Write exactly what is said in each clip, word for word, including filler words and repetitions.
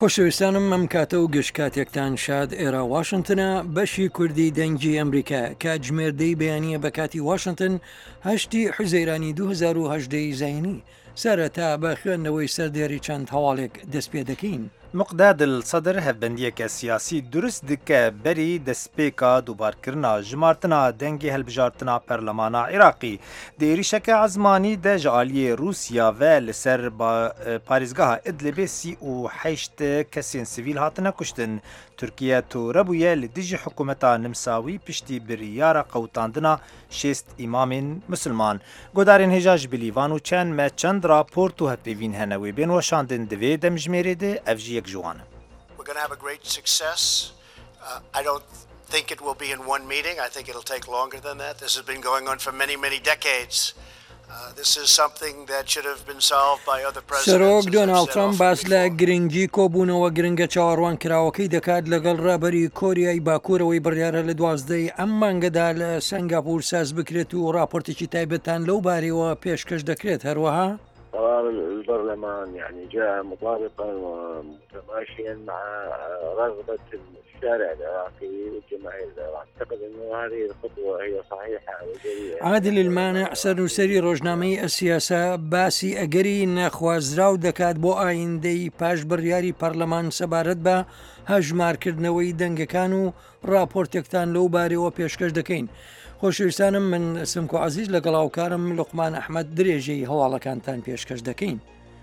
خۆشەویستانم ئەم کاتە و گەشت کاتێکتان شاد ئێرە واشنگتنە بەشی کوردی دەنگی ئەمریکا کاتژمێردەی بەیانیە بە کاتی واشنگتن هەشتی حوزەیرانی دوهزار و هەژدەی زینی سەرەتا بە خوێندنەوەی سەردێری چەند هەواڵێک دەست پێ دەکەین. مقداد الصدر هەفبەندیەکە سیاسی دروست دکە بەری دەستپێکا دووبارکردنا ژمارتنا دەنگی هەلبژارتنا پەرلەمانا عێراقی دێریشەکە عزمانی دە ji aliyê Rûsya ve li ser parêzgeha Idlibê sî û heşt kesên sivîl hatine kuştin. Tirkiye torebûye li dijî hikûmeta Nimsawî piştî biryara qewtandina şêst îmamên Musulman. Guhdarên hêja ji Bilîvan û çend me çend raport û hevpêvîn hene wê bên weşandin divê demjimêrê de ev jî yek ji wan in. We're going to have a great success. Uh, I don't think it will be in one meeting. I think it'll take longer than that. This has been going on for many, many decades. Uh, this is something that should have been solved by other presidents. سەرۆک دۆناڵد ترامپ باس لە گرنگی کۆبوونەوە گرنگە چاوەڕوان کراوەکەی دەکات لەگەڵ ڕابەری کۆریای باکوورەوەی بڕیارە لە دوازدەی ئەم مانگەدا لە سنگاپور ساز بکرێت و راپۆرتێکی تایبەتان لەو بارەوە پێشکەش دەکرێت. هەروەها قرار البرلمان يعني جاء مطابقا ومتماشيا مع رغبة الشارع العراقي والجماهير العراقية. أعتقد أن هذه الخطوة هي صحيحة وجريئة. عادل المانع سەرنووسەری ڕۆژنامەی ئەسیاسە باسی ئەگەری نەخوازراو دەکات بۆ ئایندەی پاش بڕیاری پەرلەمان سەبارەت بە هەژمارکردنەوەی دەنگەکان و راپۆرتێکتان لەو بارەوە پێشکەش دەکەین. خۆشەویستانم من سمکۆ عەزیز لەگەڵ هاوکارم لوقمان ئەحمەد درێژەی هەواڵەکانتان پێشکەش دەکەین.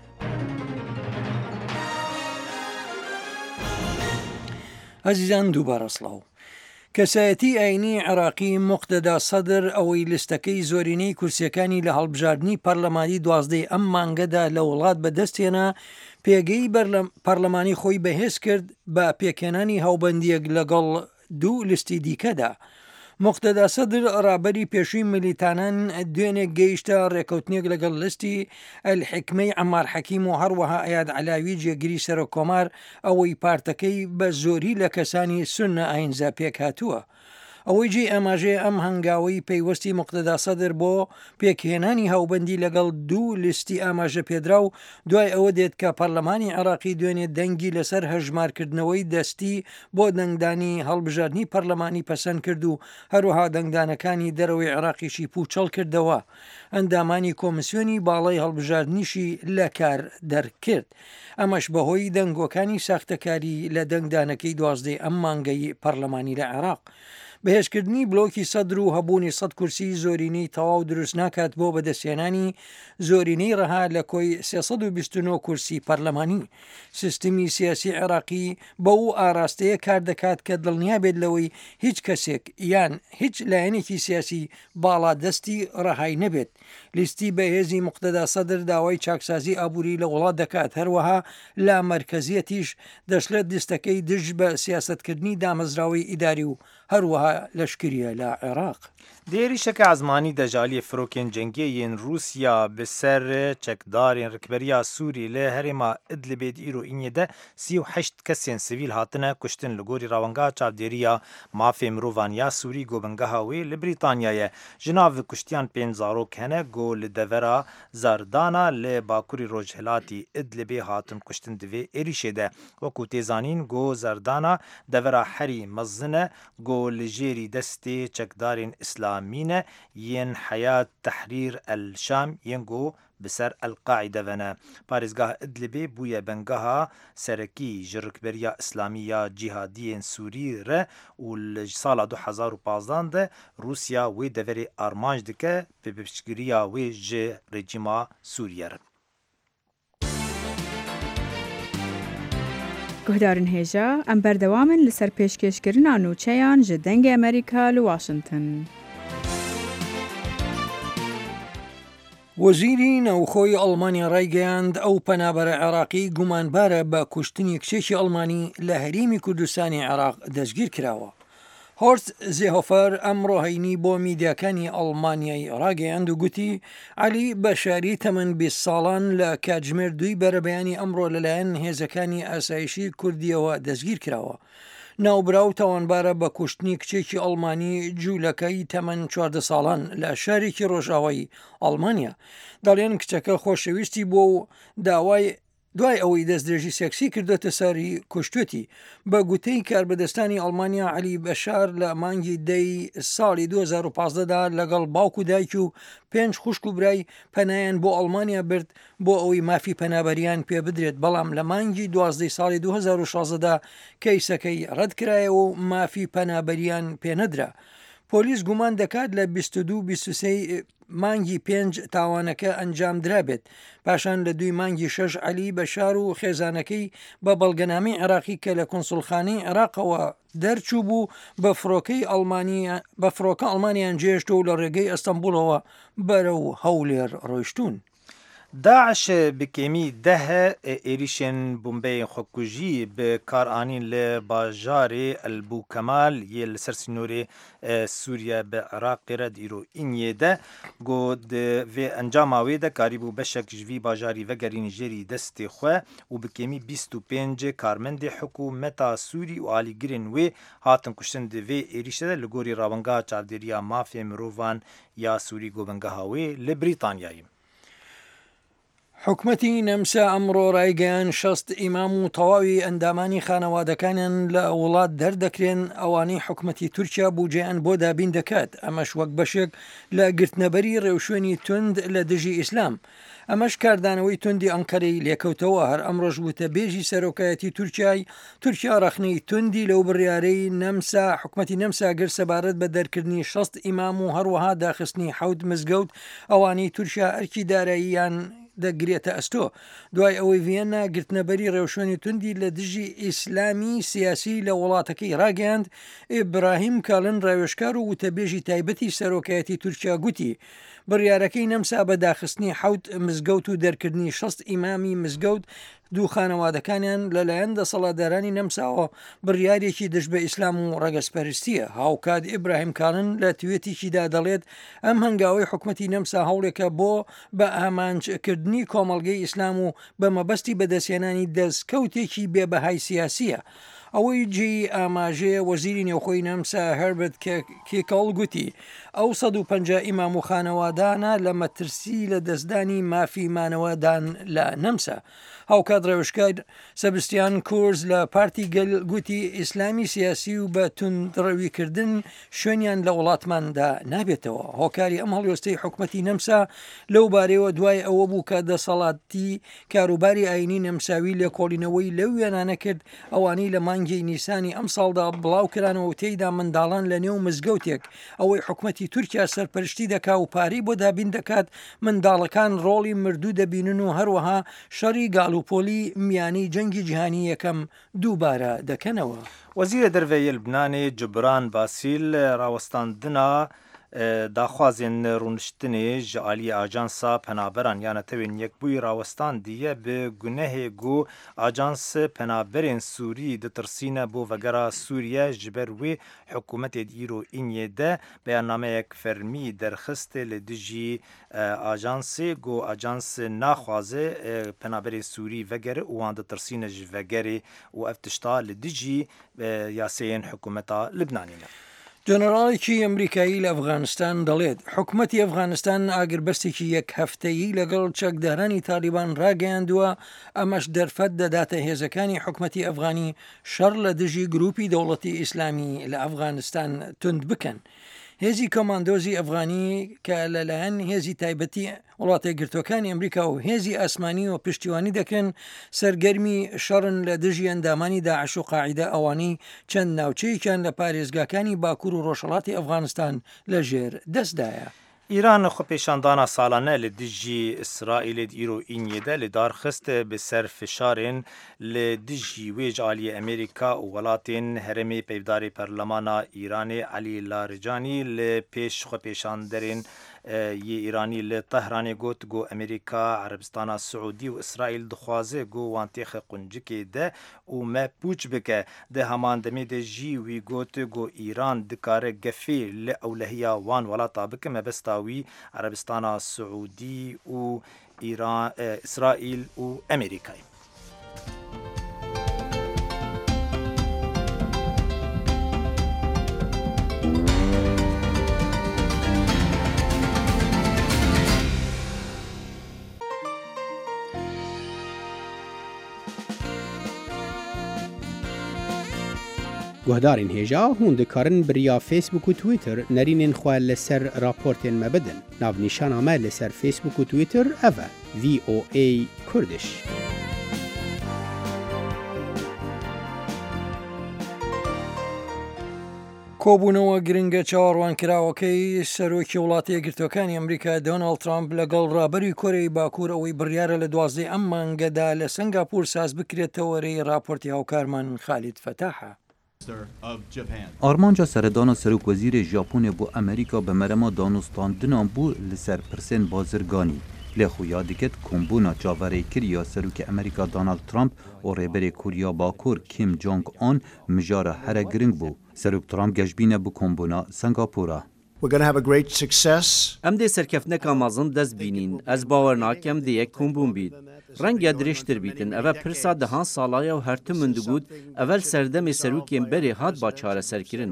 عەزیزان دووبارە سڵاو. کەسایەتی ئاینی عێراقی موقتەدا سەدر ئەوەی لیستەکەی زۆرینەی کورسیەکانی لە هەڵبژاردننی پەرلەمانی دوازدەی ئەم مانگەدا لە وڵات بەدەستێنا پێگەی پەرلەمانی خۆی بەهێز کرد بە پێکێنانی هاوبەندیەک لەگەڵ دوو لیستی دیکەدا. موقتەدا سەدر ڕابەری پێشووی ملیتانان دوێنێک گەیشتە ڕێکەوتنێک لەگەڵ لیستی ئەلحکمەی عەمار حەکیم و هەروەها ئەیاد عەلاوی جێگیری سەرۆکۆمار ئەوەی پارتەکەی بە زۆری لە کەسانی سونە ئاینزا پێک هاتووە. ئەوەی جێ ئەماژێ ئەم هەنگاوی پەیوەستی موقتەدا سەدر بۆ پێکهێنانی هاوبەندی لەگەڵ دوو لیستی ئاماژە پێدرا و دوای ئەوە دێت کە پەرلەمانی عێراقی دوێنێ دەنگی لەسەر هەژمارکردنەوەی دەستی بۆ دەنگدانی هەڵبژاردننی پەرلەمانی پەسەند کرد و هەروەها دەنگدانەکانی دەرەوەی عێراقیشی پوچەڵ کردەوە. ئەندامانی کۆمسیۆنی باڵای هەڵبژاردننیشی لە کار دەرکرد. ئەمەش بەهۆی دەنگۆکانی ساختەکاری لە دەنگدانەکەی دوازدەی ئەم مانگەی پەرلەمانی لە عێراق. بەهێزکردنی بلۆکی سەدر و هەبوونی سەد کورسی زۆرینەی تەواو دروست ناکات بۆ بەدەستێنانی زۆرینەی ڕەها لە کۆی سێسەد و بیست و نۆ کورسی پەرلەمانی. سیستمی سیاسی عێراقی بە و ئاراستەیە کار دەکات کە دڵنیا بێت لەوەی هیچ کەسێک یان هیچ لایەنێکی سیاسی باڵا دەستی ڕەهای نەبێت. لیستی بەهێزی موقتەدا سەدر داوای چاکسازی ئابووری لە وڵات دەکات. هەروەها لا مەرکەزیەتیش دەشلێت لیستەکەی دژ بە سیاستکردنی دامەزراوی ئیداری و هەروەها لەشکریە لە عێراق. دێریشەکە عزمانی دەژالی فرۆکێن جەنگێیên رووسیا bi ser çekdarên rikberiya Sûrî lê herêma Idlibê îro înyê de sî û heşt kesên sivîl hatine kuştin li gorî rawengeha çavdêriya mafê mirovan ya Sûrî gobingeha wê li Brîtanyayê. Ji nav kuştiyan pênc zarok hene got li devera Zardana lê bakurî Rojhilatê Idlibê hatin kuştin di vê êrişê de. Wekû tê zanîn got Zardana devera herî mezin e got li jêrî destê çekdarên İslam مینە یەن حەیات تەحریر ئەلشام یەنگۆ بسەر ئەلقاعیدە vene. Parêzgeha Idlibê bûye bengeha serekî ji rikberiya İslamî ya cîhadiyên Sûrî re û li sala du hezar û panzdeh de Rûsya wê deverê armanc dike pêpiştgiriya wê ji rejîma Sûriye re. گوهدارن هێژە ئەم بەردەوامن لەسەر پێشکەشکردنا نوچەیان ji dengê ئەمریکا li Washington. وەزیری نەوخۆی ئەڵمانیا ڕایگەیاند ئەو پەنابەرە عێراقی گومانبارە بە کوشتنی کچێکی ئەڵمانی لە هەرێمی کوردستانی عێراق دەستگیر کراوە. هۆرست زێهۆفەر ئەمڕۆ هەینی بۆ میدیاکانی ئەڵمانیای ڕاگەیاند و گوتی عەلی بەشاری تەمەن بیست ساڵان لە کاتژمێر دووی بەرەبەیانی ئەمڕۆ لەلایەن هێزەکانی ئاسایشی کوردیەوە دەستگیر کراوە. ناوبراو تاوانبارە بە کوشتنی کچێکی ئەڵمانی جوولەکەی تەمەن چواردە ساڵان لە شارێکی ڕۆژاوای ئەڵمانیا. دەڵێن کچەکە خۆشەویستی بووە و داوای دوای ئەوەی دەستدرێژی سێکسی کردوتە سەری کوشتوتی بە گوتەی کاربەدەستانی ئەڵمانیا عەلی بەشار لە مانگی دەی ساڵی دوو هەزار و پانزدەدا لەگەڵ باوکو دایک و پێنج خوشک و برای پەنایان بۆ ئەڵمانیا برد بۆ ئەوەی مافی پەنابەریان پێ بدرێت، بەڵام لە مانگی دوازدەی ساڵی دوو هەزار و شازدەدا کەیسەکەی ڕەتکرایەوە و مافی پەنابەریان پێنەدرا. پۆلیس گومان دەکات لە بیست و دوو بیست و سێ مانگی پێنج تاوانەکە ئەنجام درابێت. پاشان لە دوی مانگی شەش عەلی بەشار و خێزانەکەی بە بەڵگەنامەی عێراقی کە لە کۆنسوڵخانەی عێراقەوە دەرچوو بوو بە فڕۆکەی ئەڵمانی بە فڕۆکە ئەڵمانیان جێشت و لە ڕێگەی ئەستەمبولەوە بەرەو هەولێر ڕۆیشتون. داعش بکێمی دەهە ئێریشێن بومبەی خۆکوژی بە کارانین لە باژارێ ئەلبوو-کەمال یە لەسەر سنوورێ سووریا بە عێراقیرە دیرۆ ئینیێدە گۆ vê ئەنجاما wê de karîbû beşek ji vî bajarî vegerî Nîjerî destê xwe û bikêmî bîst û pênc karmendê hikûmeta Sûrî û alîgirên wê hatin kuştin di vê êrişê de li gorî rawingeha çavdêriya mafê mirovan ya Sûrî gobengeha wê li Brîtanyayê. حکومەتی نەمسا ئەمڕۆ ڕایگەیان شەست ئیمام و تەواوی ئەندامانی خانەوادەکانیان لە وڵات دەردەکرێن ئەوانەی حکومەتی تورکیا بوجێیان بۆ دابین دەکات. ئەمەش وەک بەشێک لە گرتنەبەری ڕێوشوێنی توند لە دژی ئیسلام. ئەمەش کاردانەوەی توندی ئەنقەرەی لێکەوتەوە هەر ئەمڕۆژ وتە بێژی سەرۆکایەتی تورکیای تورکیا ڕەخنەی توندی لەو بڕیارەی نەمسا حکومەتی نەمسا گر سەبارەت بە دەرکردنی شەست ئیمام و هەروەها داخستنی حەوت مزگەوت ئەوانەی تورکیا ئەرکی داراییان دەگرێتە ئەستۆ. دوای ئەوەی ڤێننا گرتنەبەری ڕێوشێنی توندی لە دژی ئیسلامی سیاسی لە وڵاتەکەی ڕاگەاند، ئیبراهیم کاڵن ڕاوێژکار و وتەبێژی تایبەتی سەرۆکایەتی تورکیا گوتی بڕیارەکەی نەمسا بە داخستنی حەوت مزگەوت و دەرکردنی شەست ئیمامی مزگەوت دوو خانەوادەکانیان لەلایەن دەسەڵاتدارانی نەمساوە بڕیارێکی دژ بە ئیسلام و ڕەگەسپەرستیە. هاوکات ئیبراهیم کاڵن لە توێتێکیدا دەڵێت ئەم هەنگاوی حکومەتی نەمسا هەوڵێکە بۆ بە ئامانجکردنی کۆمەڵگەی ئیسلام و بە مەبەستی بەدەستێنانی دەستکەوتێکی بێبەهای سیاسیە. ئەوەی جێی ئاماژەیە وەزیری نێوخۆی نەمسا هەربرت کێکەڵ گوتی ئەو سەد و پەنجا ئیمام و خانەوادانە لە مەترسی لە دەستدانی مافی مانەوەدان لە نەمسا. هاوکات ڕێوشکار سەبستیان کورز لە پارتی گەل گوتی ئیسلامی سیاسی و بە توندڕەویکردن شوێنیان لە وڵاتماندا نابێتەوە. هۆکاری ئەم هەڵوێستەی حکومەتی نەمسا لەو بارەوە دوای ئەوە بوو کە دەسەڵاتی کاروباری ئاینی نەمساوی لە کۆڵینەوەی لەو وێنانە کرد ئەوانەی لە مانگی نیسانی ئەم ساڵدا بڵاو کرانەوە و تێیدا منداڵان لە نێو مزگەوتێک ئەوەی حکومەتی تورکیا سەرپەرشتی دەکا و پارەی بۆ دابین دەکات منداڵەکان ڕۆڵی مردوو دەبینن و هەروەها شەڕی گاڵوپۆلی میانی جەنگی جیهانی یەکەم دووبارە دەکەنەوە. وەزیرە دەرەوەی لبنانê Cibran Basîl rawestandina daxwazên rûniştinê ji aliyê ajansa penaberan ya netewên yekbûyî rawestandiye bi gunehê got ajans penaberên Sûrî ditirsîne bo vegera Sûriye ji ber wê hikûmetê îro înyê de beyannameyek fermî derxistê li dijî ajansê got ajans naxwaze penaberê Sûrî vegere û wan ditirsîne ji vegerê û ev tişta li dijî yaseyên hikûmeta Libnanî ne. جەنەڕاڵێکی ئەمریکایی لە ئەفغانستان دەڵێت حکومەتی ئەفغانستان ئاگربەستێکی یەک هەفتەیی لەگەڵ چەکدارانی تالیبان ڕاگەیاندووە ئەمەش دەرفەت دەداتە هێزەکانی حکومەتی ئەفغانی شەڕ لە دژی گروپی دەوڵەتی ئیسلامی لە ئەفغانستان تند بکەن. هێزی کۆماندۆزی ئەفغانی کە لەلایەن هێزی تایبەتی وڵاتە گرتوەکانی ئەمریکا و هێزی ئاسمانی و پشتیوانی دەکەن سەرگەرمی شەڕن لە دژی ئەندامانی داعش و قاعیدە ئەوانەی چەند ناوچەیەکیان لە پارێزگاکانی باکوور و ڕۆژهەڵاتی ئەفغانستان لە ژێر دەستدایە. ایران خو پیشاندانا سالانه لدیجی اسرائیل ایرو اینیه ده لدارخست به سر فشارن لدیجی ویج آلی امریکا و ولاتین هرمی پیوداری پرلمانا ایران علی لارجانی لپیش خو پیشاندرین یه ایرانی ل طهران گوت گو امریکا عربستان سعودی و اسرائیل دخوازه گو وانتیخ قنجکی ده و ما پوچ بکه ده همان دمی ده جی وی گوت گو ایران دکاره گفی ل اولهیا وان ولا طابق مبستاوی عربستان سعودی و ایران اسرائیل و امریکای. گهدارین هێژا هون دikarin biriya Facebook û Twitter nerînên xwe li ser raportên me bidin. Navnîşana me li ser Facebook û Twitter ev e V O A Kurdish. کۆبوونەوە گرنگە چاوەڕوانکراوەکەی سەرۆکی وڵاتی یەکگرتوەکانی ئەمریکا دۆناڵد ترامپ لەگەڵ ڕابەری کۆرەی باکوور ئەوەی بڕیارە لە دوازدەی ئەم مانگەدا لە سنگاپور ساز بکرێتەوە وەرەی راپۆرتی هاوکارمان خالید فتاحە. ئارمانجا سەردانا سەرۆکوەزیرê Japonê بۆ ئەمریکا بە مەرەما دانوستاندنا بوو لەسەر پرسên بازرگانî. لێ xuya diket kombûna çaverêkiriya Serokê Amerîka Donald Trump û rêberê Kurya Bakur Kim Jong-un mijara here giring bû. Serok Trump geşbîne bi kombûna Singapûra. We're going to have a great success. Em dê serkefneka mezin dest bînîn. Ez bawer nakim dê yek kombûn bît. Renge dirêjtir bîtin. Ev pirsa dehan salaya û her tim min digot evel serdemê serokên berê hat ba çareserkirin.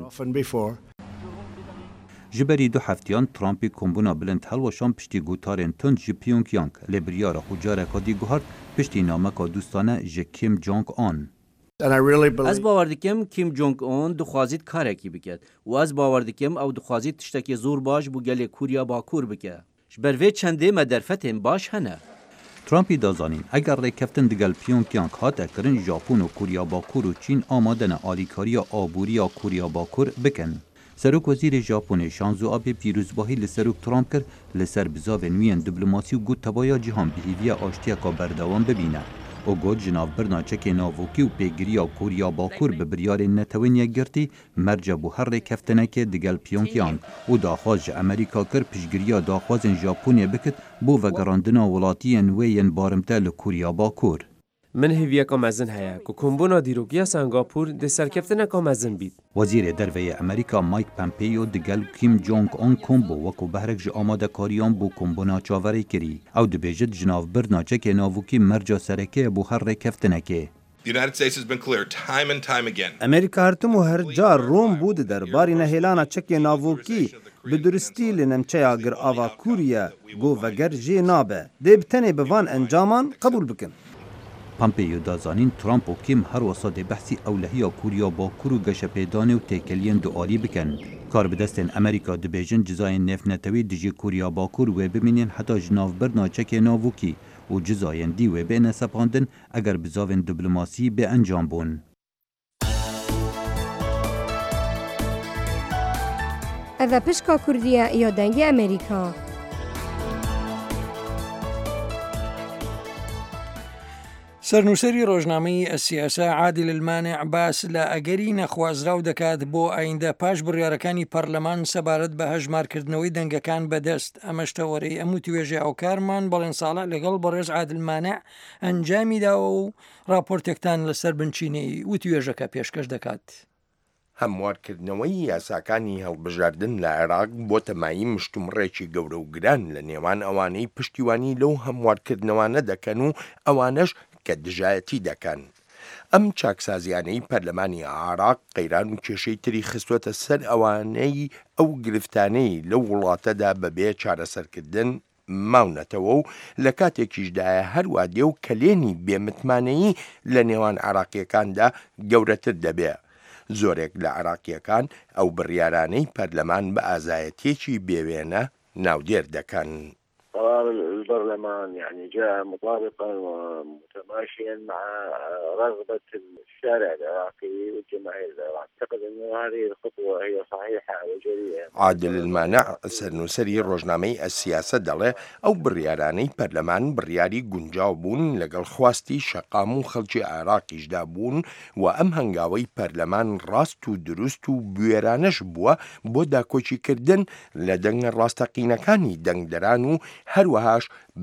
Ji berî du heftiyan Trumpê kombûna bilind helweşan piştî gotarên tund ji Pyongyang lê biryara xwe careka dî guhart piştî nameka dûstane ji Kim Jong-un. Ez bawer dikim Kim Jong-un dixwazît karekî bike û ez bawer dikim ew dixwazît tiştekê zor baş bû gelê Kurya Bakur bike. Ji ber vê çendê me derfetên baş hene. Trumpî da zanîn eger rêkeftin digel Pyongyang hate kirin Japon û Kurya Bakur û Çîn amade ne alîkariya aboriya Kurya Bakur bikin. Serokvezîrê Japonê Shinzo Abe pîrozbahî li Serok Trump kir li ser bizavên wî yên diplomasî û got tebaya cîhan bihêviya aştiyeka berdewam bibîne. O got ji navbirna çekê navokî û pêgiriya Kurya Bakur bi biryarên netewên yekgirtî merce bû her rêkeftinekê digel Pyongyang û daxwaz ji Amerîka kir piştgiriya daxwazên Japonê bikit bo vegerandina welatiyên wê yên barimte li Kurya Bakur. Min hêviyeka mezin heye ku kombûna dîrokiya Singapûr dê serkeftineka mezin bît. Wezîrê derveyê Amerîka Mike Pompeo digel Kim Jong-un kombo wekû behrek ji amadekariyan bû kombûna çaverê kirî. Ew dibêjit ji navbirna çekê navokî merca serekê bû her rêkeftinekê. Amerîka her tim û her car rom bû di derbarî nehêlana çekê navokî bi duristî li nemçeya girava Kurye got veger jê nabe. Dê bi tenê bi van encaman qebûl bikin. Pompeo da zanîn Trump û Kim her wesa dê behsî ewlehiya Kurya Bakur û geşepêdanê û têkeliyên dualî bikin. Kar bi destên Amerîka dibêjin cizayên nêfnetewî dijî Kurya Bakur wê bimînin heta ji navbirna çekê navokî û cizayên dî wê bêne sepandin eger bizavên diplomasî bê encam bûn. Ev e pişka Kurdiya ya dengê Amerîka. سەرنووسەری ڕۆژنامەی ئەسیاسە عادل المانع باس لە ئەگەری نەخوازراو دەکات بۆ ئایندە پاش بڕیارەکانی پەرلەمان سەبارەت بە هەژمارکردنەوەی دەنگەکان بەدەست. ئەمەشتەوەرەی ئەم توێژێ ئەوکارمان بەڵێن ساڵە لەگەڵ بەڕێز عادل مانع ئەنجامیداوە و راپۆرتێکتان لەسەر بنچینەی و توێژەکە پێشکەش دەکات. هەموارکردنەوەی یاساکانی هەڵبژاردن لە عێراق بۆ تەمایی مشتومڕێکی گەورە و گران لە نێوان ئەوانەی پشتیوانی لەو هەموارکردنەوانە دەکەن و ئەوانەش کە دژایەتی دەکەن. ئەم چاکسازیانەی پەرلەمانی عێراق قەیران و کێشەی تری خستوەتە سەر ئەوانەی ئەو گرفتانەی لەو وڵاتەدا بەبێ چارەسەرکردن ماونەتەوە و لە کاتێکیشدایە هەروە دێ و کەلێنی بێمتمانەیی لە نێوان عێراقیەکاندا گەورەتر دەبێ. زۆرێک لە عێراقیەکان ئەو بڕیارانەی پەرلەمان بە ئازایەتێکی بێوێنە ناودێر دەکەن. قرار البرلمان يعني جاء مطابقا ومتماشيا مع رغبة الشارع العراقي والجماهير العراقية. أعتقد أن هذه الخطوة هي صحيحة وجريئة. عادل المانع سەرنووسەری ڕۆژنامەی ئەسیاسە دەڵێ ئەو بڕیارانەی پەرلەمان بڕیاری گونجاو بوون لەگەڵ خواستی شەقام و خەڵکی عێراقیشدا بوون و ئەم هەنگاوەی پەرلەمان ڕاست و دروست و بوێرانەش بووە بۆ داکۆچیکردن لە دەنگە ڕاستەقینەکانی دەنگدەران و هەروەهاش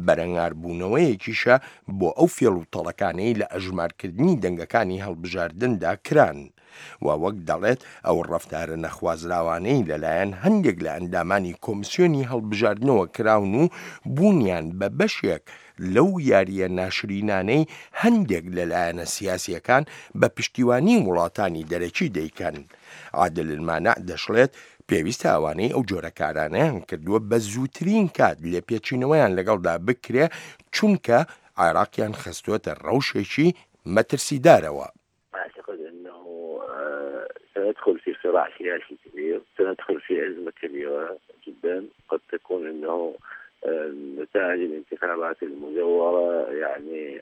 بەرەنگاربوونەوەیەکیشە بۆ ئەو فێڵ و تەڵەکانەی لە ئەژمارکردنی دەنگەکانی هەڵبژاردندا کران. و وەک دەڵێت ئەو ڕەفتارە نەخوازراوانەی لەلایەن هەندێک لە ئەندامانی کۆمیسیۆنی هەڵبژاردنەوە کراون و بوونیان بە بەشێک لەو یاریە ناشرینانەی هەندێک لەلایەنە سیاسیەکان بە پشتیوانی وڵاتانی دەرەکی دەیکەن. عادل المانع دەشڵێت پێویستە ئەوانەی ئەو جۆرە کارانەیان کردووە بە زووترین کات لێ پێچینەوەیان لەگەڵدا بکرێ چونکە عێراقیان خستووەتە ڕەوشێکی مەترسیدارەوە. سندخل في صراع سياسي كبير، سندخل في أزمة كبيرة جدا. قد تكون أنه نتائج الانتخابات المزورة يعني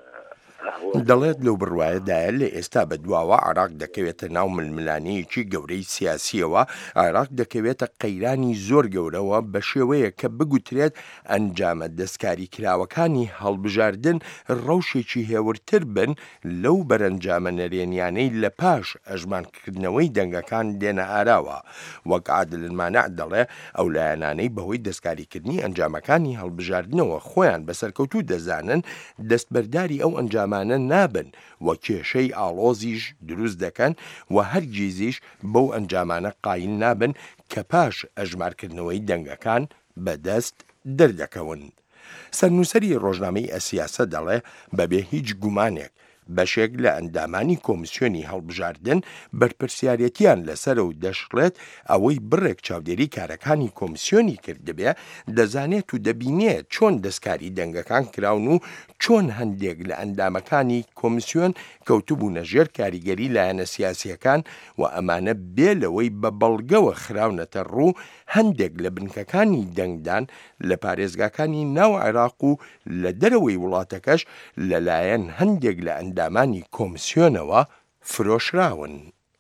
دەڵێت لەو بڕواایەدایە لە ئێستا بەدواوە عراق دەکەوێتە ناو ململانەیەکی گەورەی سیاسیەوە. عراق دەکەوێتە قەیرانی زۆر گەورەوە بە شێوەیە کە بگوترێت ئەنجامە دەستکاری کراوەکانی هەڵبژاردن ڕەوشێکی هێورتر بن لەو بەرەنجامە نەرێنیانەی لە پاش ئەژمانکردنەوەی دەنگەکان دێنە ئاراوە. وەک عادل المانع دەڵێ ئەو لایەنانەی بەهۆی دەستکاریکردنی ئەنجامەکانی هەڵبژاردنەوە خۆیان بەسەرکەوتوو دەزانن دەستبەرداری ئەو ئەنجام نابن و کێشەی ئاڵۆزیش دروست دەکەن و هەرگیزیش بەو ئەنجامانە قایل نابن کە پاش ئەژمارکردنەوەی دەنگەکان بەدەست دەردەکەون. سەرنووسەری ڕۆژنامەی ئەسیاسە دەڵێ بەبێ هیچ گومانێک بەشێک لە ئەندامانی کۆمیسیۆنی هەڵبژاردن بەرپرسیارەتیان لەسەر و دەشڵێت ئەوەی بڕێک چاودێری کارەکانی کۆمیسیۆنی کردبێ دەزانێت و دەبینێت چۆن دەستکاری دەنگەکان کراون و چۆن هەندێک لە ئەندامەکانی کۆمیسیۆن کەوتوبوونە ژێر کاریگەری لایەنە سیاسیەکان و ئەمانە بێ لەوەی بە بەڵگەوە خراونەتە ڕوو هەندێک لە بنکەکانی دەنگدان لە پارێزگاکانی ناو عێراق و لە دەرەوەی وڵاتەکەش لەلایەن هەندێک لە ئەندامانی کۆمیسیۆنەوە فرۆشراون.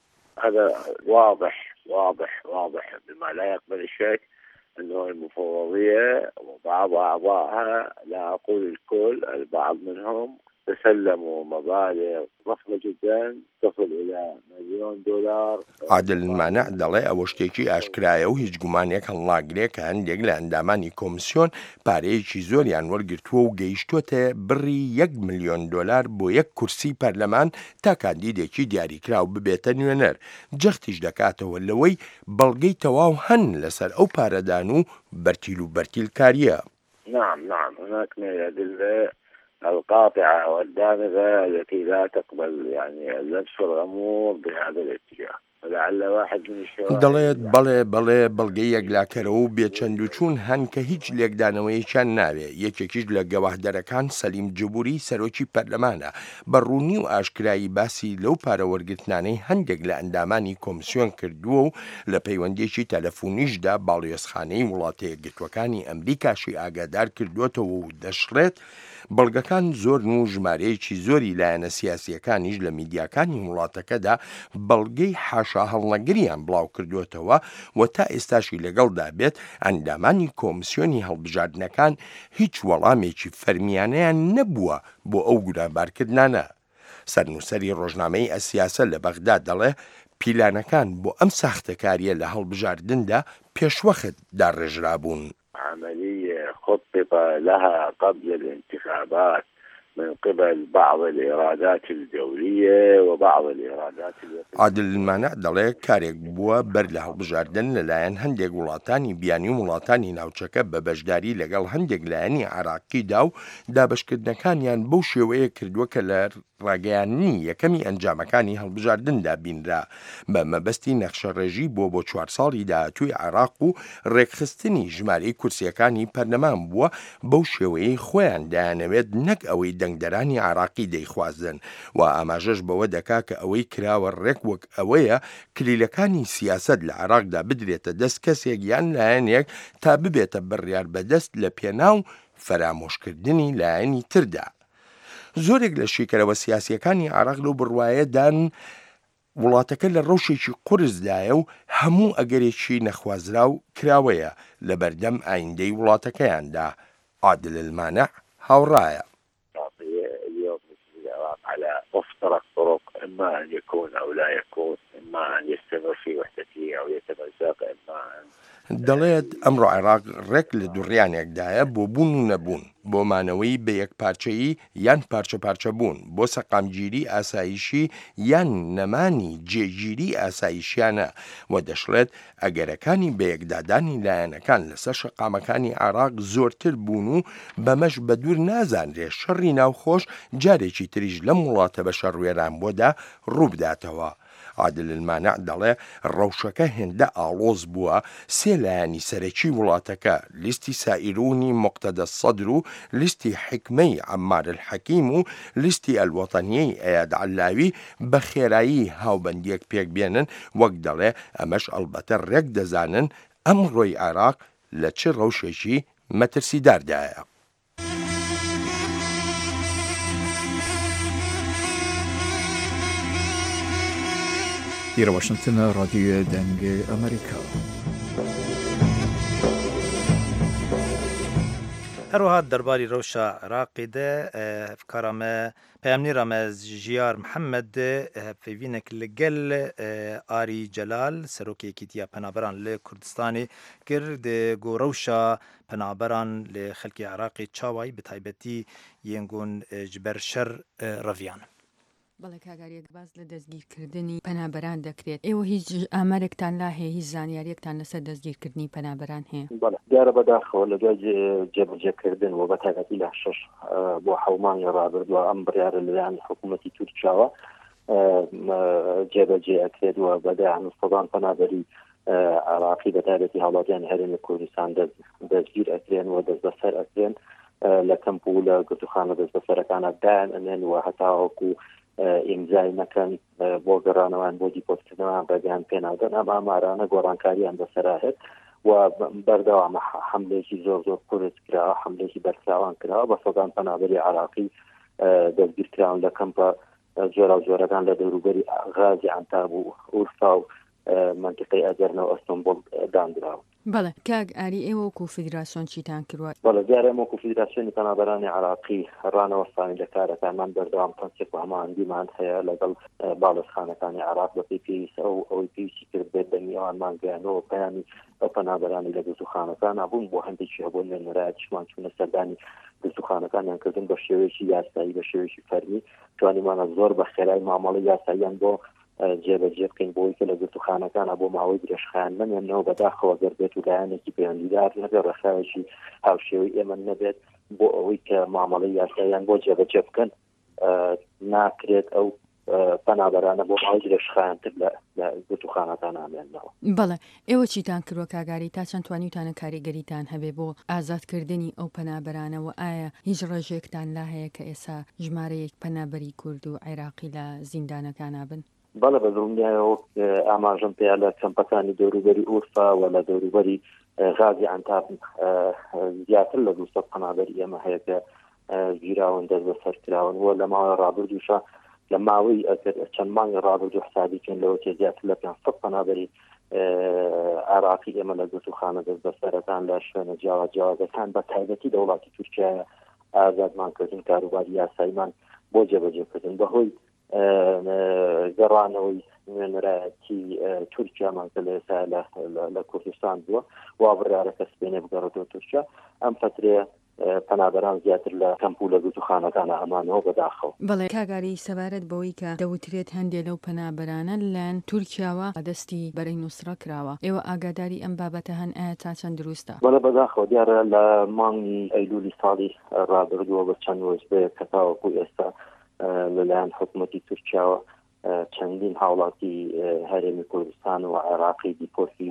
هذا واضح واضح واضح بما لا يقبل الشك أنه المفوضية وبعض أعضائها لا أقول الكل البعض منهم تسلموا مبالغ ضخمة جدا تصل إلى مليون دولار. عادل المانع دەڵێ ئەوە شتێکی ئاشکرایە و هیچ گومانێک هەڵناگرێت کە هەندێک لە ئەندامانی کۆمیسیۆن پارەیەکی زۆریان وەرگرتووە و گەیشتوتە بڕی یەک ملیۆن دۆلار بۆ یەک کورسی پەرلەمان تا کاندیدێکی دیاریکراو ببێتە نوێنەر. جەختیش دەکاتەوە لەوەی بەڵگەی تەواو هەن لەسەر ئەو پارەدان و بەرتیل و بەرتیل کاریە. نعم نعم هناك من الأدلة القاطعة والدامغة التي لا تقبل يعني لبس الأمور بهذا الاتجاه. ولعل واحد من الشباب دەڵێت بەڵێ بەڵێ بەڵگەی یەکلاکەرەوە و بێچەند و چوون هەن کە هیچ لێکدانەوەیەکیان ناوێ. یەکێکیش لە گەواهدەرەکان سەلیم جبوری سەرۆکی پەرلەمانە بەڕوونی و ئاشکرایی باسی لەو پارەوەرگرتنانەی هەندێک لە ئەندامانی کۆمیسیۆن کردووە و لە پەیوەندێکی تەلەفۆنیشدا باڵێۆزخانەی وڵاتە یەکگرتووەکانی ئەمریکاشی ئاگادار کردووەتەوە و دەشڵێت بەڵگەکان زۆر و ژمارەیەکی زۆری لایەنە سیاسیەکانیش لە میدیاکانی وڵاتەکەدا بەڵگەی حاشا هەڵنەگریان بڵاو کردوێتەوە و تا ئێستاشی لەگەڵدا بێت ئەندامانی کۆمیسیۆنی هەڵبژاردنەکان هیچ وەڵامێکی فەرمیانەیان نەبووە بۆ ئەو گونابارکردنانە. سەرنووسەری ڕۆژنامەی ئەسیاسە لە بەغدا دەڵێ پیلانەکان بۆ ئەم ساختەکاریە لە هەڵبژاردندا پێشوەخت داڕێژرابوون. عملية خطط لها قبل الانتخابات من قبل بعض الإرادات الدولية وبعض الإرادات الوطنية. عادل المانع دەڵێ کارێک بووە بەر لە هەڵبژاردن لەلایەن هەندێک وڵاتانی بیانی و وڵاتانی ناوچەکە بە بەشداری لەگەڵ هەندێک لایەنی عراقیدا و دابشکردنەکانیان بەو شێوەیە کردووە کە لە ڕاگەیاندنی یەکەمی ئەنجامەکانی هەڵبژاردندا بینرا بە مەبەستی نەخشەڕێژی بۆ بۆ چوار ساڵی داهاتووی عراق و ڕێکخستنی ژمارەی کورسیەکانی پەرلەمان بووە بەو شێوەیەی خۆیان دایانەوێت نەک ئەوەی دەنگدەرانی عراقی دەیخوازن و ئاماژەش بەوە دەکا کە ئەوەی کراوە ڕێک وەک ئەوەیە کلیلەکانی سیاست لە عراقدا بدرێتە دەست کەسێک یان لایەنێک تا ببێتە بڕیار بەدەست لە پێناو فەرامۆشکردنی لایەنی تردا. زۆرێک لە شیکەرەوە سیاسیەکانی عراق لەو بڕواایەدان وڵاتەکە لە ڕەوشێکی قورسدایە و هەموو ئەگەرێکی نەخوازرا و کراوەیە لە بەردەم ئایندەی وڵاتەکەیاندا. عادل المانع هاوڕایە. اليوم العراق على مفترق طرق إما أن يكون أو لا يكون، إما أن يستمر في وحدته أو يتمزق، إما أن دەڵێت ئەمڕۆ عێراق ڕێک لە دوڕیانێکدایە بۆ بوون و نەبوون، بۆ مانەوەی بە یەکپارچەیی یان پارچە پارچە بوون، بۆ سەقامگیری ئاسایشی یان نەمانی جێگیری ئاسایشیانە و دەشڵێت ئەگەرەکانی بە یەکدادانی لایەنەکان لەسەر شەقامەکانی عێراق زۆرتر بوون و بەمەش بە دوور نازانرێ شەڕی ناوخۆش جارێکی تریش لەم وڵاتە بە شەڕوێران بۆدا ڕووبداتەوە. عادل المانع دەڵێ ڕەوشەکە هێندە ئاڵۆز بووە سێ لایەنی سەرەکی وڵاتەکە لیستی سائیرونی مقتەدە سەدر و لیستی حکمەی عەمار الحەکیم و لیستی ئەلوەتەنیەی ئەیاد عەلاوی بە خێرایی هاوبەندیەک پێک بێنن وەک دەڵێ ئەمەش ئەلبەتە ڕێک دەزانن ئەم ڕۆی عێراق لە چ ڕەوشێکی مەترسیداردایە. ئێرە واشنگتنە ڕادیۆ دەنگی ئەمریکا. هەروەها دەرباری ڕەوشە عێراقیدا فکارامە پەیامنێرامە ژیار محەممەد پەیوینێک لەگەل ئاری جەلال سەرۆکێکی تیا پەنابەران لە کوردستانی کرد گۆ ڕەوشە پەنابەران لە خەڵکی عێراقی چاوای بە تایبەتی یەنگۆن جبەر شەر ڕەڤیان. بەڵێ کاگاریەک باز لە دەستگیرکردنی پەنابەران دەکرێت. ئێوە هیچ ئامارێکتان لا هەیە، هیچ زانیاریەکتان لەسەر دەستگیرکردنی پەنابەران هەیە؟ بەڵێ دیارە بەداخەوە لە دوای جێبەجێکردن و بە تایبەتی لە شەش بۆ حەومانی ڕابردووە ئەم بڕیارە لەلایەن حکوومەتی تورکیاوە جێبەجێ ئەکرێت و بەدایان سەدان پەنابەری عێراقی بە تایبەتی هاوڵاتیانی هەرێمی کوردستان دەستگیر ئەکرێن و دەست بەسەر ئەکرێن لە کەمپ و لە گرتوخانە دەست بەسەرەکانە دایان ئەنێن و هەتاوەکو ئیمزای نەکەن بۆ گەڕانەوەیان بۆ دیپۆرتکردنەوەیان ڕێگەیان پێناودەن ئەم ئامارانە گۆڕانکاریان بەسەرا هێت و بەردەوامە حملێکی زۆر زۆر کورت کراوە، حملێکی بەرچاوان کراوە بە سەدان پەنابەری عێراقی دەستگیرکراون لە کەمپە جۆرە جۆرەکان لە دەوروبەری غازی عەنتاب و ئورفا و منطقەی ئەزەرنەوە ئەستەمبۆڵ دانراوە. بەڵێ کاک ئاری ئێوە وەکو فیدراسیۆن چیتان کردووە؟ بەڵێ دیارە ئێمە وەکو فیدراسیۆنی پەنابەرانی عێراقی ڕانەوەستانی لە کارەکانمان بەردەوام پرەنسیپ و هەماهەنگیمان هەیە لەگەڵ باڵۆزخانەکانی عێراق بە پێی پێویستە ئەو ئەوەی پێویستی کرد بێت بە میوانمان گەیاندنەوە پەیامی ئەو پەنابەرانی لە گرتوخانەکان بوون بۆ هەندێکی هەبوون لە نەرایەتیشمان چوونە سەردانی گرتوخانەکانیان کردن بە شێوەیەکی یاسایی بە شێوەیەکی فەرمی توانیمانە زۆر بە خێرای مامەڵەی یاساییان بۆ جێبەجێ بکەین بۆی کە لە گرتوخانەکانە بۆ ماوەی درێژخایان بمێنەوە بەداخەوە گەربێت و لایەنێکی پەیوەندیدار نەبێت ڕێخایەکی هاوشێوەی ئێمە نەبێت بۆ ئەوەی کە مامەڵەی یاساییان بۆ جێبەجێ بکەن ناکرێت ئەو پەنابەرانە بۆ ماوەی درێژخایانتر لە گرتوخانەکان ئامێننەوە. بەڵێ ئێوە چیتان کردوە کاگاری تا چەند توانیتانە کاریگەریتان هەبێ بۆ ئازادکردنی ئەو پەنابەرانەوە؟ ئایا هیچ ڕێژێکتان لا هەیە کە ئێستا ژمارەیەک پەنابەری کورد و عێراقی لە زیندانەکانە بن؟ بەڵێ بە دڵنیایەوە ئاماژەم پێیا لە کەمپەکانی دەوروبەری ئورفا و لە دەوروبەری غازی عەنتاب زیاتر لە دووسەد پەنابەری ئێمە هەیە کە گیراون دەست بەسەر کراون و لە ماوەی ڕابردووشە لە ماوەی چەند مانگی ڕابردوو حسابیکەن لەوە تێ زیاتر لە پێنج پەنابەری عێراقی ئێمە لە گرتوخانە دەست بەسەرەکان لە شوێنە جیاواز جیاوازەکان بە تایبەتی لە وڵاتی تورکیایە ئازادمانکردن کاروباری یاساییمان بۆ جێبەجێکردن بەهۆی گەڕانەوەی نوێنەرایەتی تورکیامان کە لە ئێستا لە کوردستان بووە وا بڕیارەکە سبێنێ بگەڕێتەوە تورکیا ئەم فترێ پەنابەران زیاتر لە کەمپ و لە گرتوخانەکانە ئەمانەوە بەداخەوە. بەڵێ کاگاری سەبارەت بەوەی کە دەوترێت هەندێک لەو پەنابەرانە لەن تورکیاوە دەستی بەرەی نووسڕە کراوە، ئێوە ئاگاداری ئەم بابەتە هەن ئایا تا چەند دروستە؟ بەڵێ بەداخەوە دیارە لە مانگی ئەیلولی ساڵی ڕابردووە بە چەند وەزبەیە کە تاوەکو ئێستا لەلایەن حکوومەتی تورکیاوە چەندین هاوڵاتی هەرێمی کوردستان و عێراقی دیپۆرتی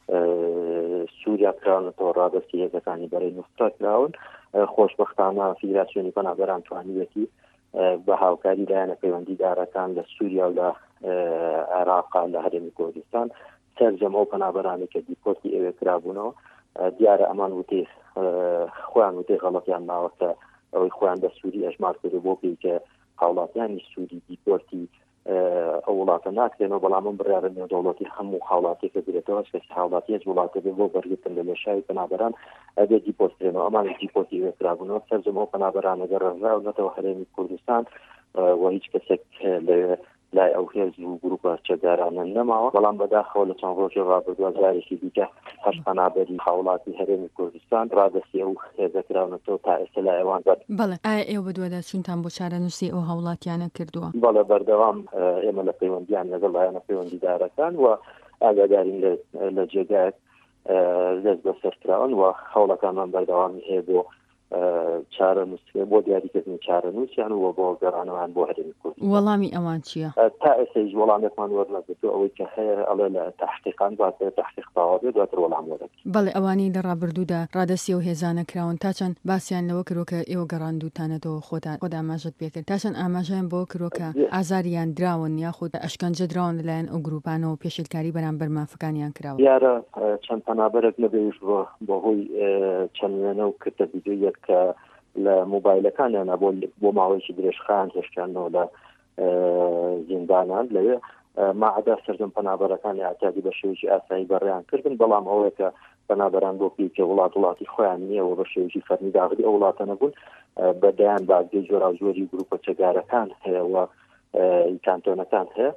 سووریا کراونەتەوە ڕادستی هێزەکانی بەرەی نووسڕە کراون. خۆشبەختانە فیدراسیۆنی پەنابەران توانیوەتی بە هاوکاری لایەنە پەیوەندیدارەکان لە سووریا و لە عێراق لە هەرێمی کوردستان سەرجەم ئەو پەنابەرانی کە دیپۆرتی ئێوە کرابوونەوە دیارە ئەمان وتێ خۆیان وتێ غەڵەتیان ماوەکە ئەوەی خۆیان بە سووری ئەژمار کرد بۆ پێی کە هاوڵاتیانی سووری دیپۆرتی ئەو وڵاتە ناکرێنەوە بەڵام من بڕیارە نێودەوڵەتی هەموو هاوڵاتێکە بێتەوە کەسی هاوڵاتی هێز وڵاتە بێ بۆ بەرگتن لە لێشاوی پەنابەران ئەبێ دیپۆرتکرێنەوە ئەمانی دیپۆرتی ئێوە کرابوونەوە سەرجەم ئەو پەنابەرانە گەڕێڕاونەتەوە هەرێمی کوردستان و هیچ کەسێک لەوێ لای ئەو هێز و گروپە چەکدارانە نەماوە بەڵام بەداخەوە لە چەند ڕۆژی ڕابردووە جارێکی دیکە هەشت پەنابەری هاوڵاتی هەرێمی کوردستان ڕادستی ئەو هێزەکراونەتەوە تا ئێستا لای ئەوان بەر. بەڵێ ئایا ئێوە بەدوادە چونتان بۆ چارەنووسی ئەو هاوڵاتیانە کردووە؟ بەڵێ بەردەوام ئێمە لە پەیوەندیان لەگەڵ لایەنە پەیوەندیدارەکان و ئاگادارین لە جێگایەک دەست بەسەرکراون و هەوڵەکانمان بەردەوامی هەیە بۆ چارە نووسێ بۆ دیاریکردنی چارە نووسیان و بۆ گەڕانەوەیان بۆ هەرێمی کورد. وەڵامی ئەوان چییە؟ تا ئێستاش وەڵامێکمان وەرنەگرتووە ئەوەی کە هەیە ئەڵێ لە تەحقیقان باتێ تەحقیق تەواو بێت دواتر وەڵام وەرەگرێت. بەڵێ ئەوانەی لە ڕابردوودا ڕادەسی و هێزانە کراون تا چەند باسییان لەوە کردوکە ئێوە گەڕاندووتانەتەوە خۆتان خۆدا ئاماژەت پێکرد تا چەند ئاماژەیان بۆ کردوکە ئازاریان دراون یاخود ئەشکەنجە دراون لەلایەن ئەو گروپانەوە پێشێلکاری بەرامبەر مافەکانیان کراوە. دیارە چەند پەنابەرێک نەبێش بۆ هۆی چەند وێنە و کردە ڤیدیۆیەک کە لە مۆبایلەکانیانە بۆ بۆ ماوەیەکی درێژخان هێشتیانەوە لە زیندانان لەوێ ماعەدا سەردەم پەنابەرەکانی ئاتیادی بە شێوەیەکی ئاسایی بەڕێیان کردن بەڵام ئەوەیە کە پەنابەران بۆ پیکە وڵات وڵاتی خۆیان نییەوە بە شێوەیەکی فەرمی داغری ئەو وڵاتە نەبوون بەدەیان باگەی جۆرا زۆری گروپە چەگارەکان هەیەەوە کانتۆنەکان هەیە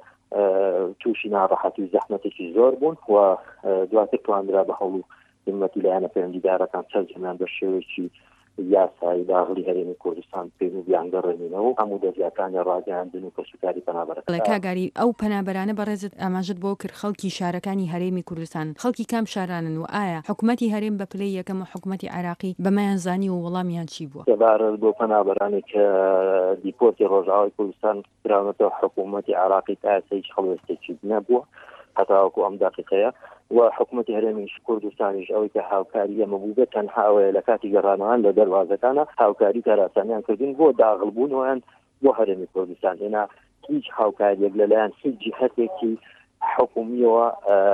تووشی ناڕەحەتی و زەحمەتێکی زۆر بوون و دواتر توانرا بە هەوڵ و هیمەتی لایەنە پەیوەندیدارەکان سەرجەمیان بە شێوەیەکی یاسایی داخلی هەرێمی کوردستان پێی بیانگەڕێنینەوە هەموو دەریاکانی ڕاگەیاندن و کەسوکاری پەنابەرەکان. کاگاری ئەو پەنابەرانە بەڕێزت ئاماژت بۆ کرد خەڵکی شارەکانی هەرێمی کوردستان خەڵکی کام شارانن و ئایا حکوومەتی هەرێم بە پلەی یەکەم و حکوومەتی عێراقی بەمایان زانی و وەڵامیان چی بووە؟ دەبارەت بۆ پەنابەرانی کە دیپۆرتی ڕۆژاوای کوردستان کراونەتەوە حکوومەتی عێراقی تا ئێستا هیچ خەڵوێستێکی نەبووە هەتاوەکو ئەم دەقیقەیە و حکوومەتی هەرێمی کوردستانیش ئەوەی کە هاوکاری ئەمە بوو بێت تەنها ئەوەیە لە کاتی گەڕانەوەیان لە دەواازەکانە هاوکاری کاراسانیان کردین بۆ داغڵبوونەوەیان بۆ هەرێمی کوردستان هێنا هیچ هاوکاریەک لەلایەن هیچ جیهەتێکی حکومیەوە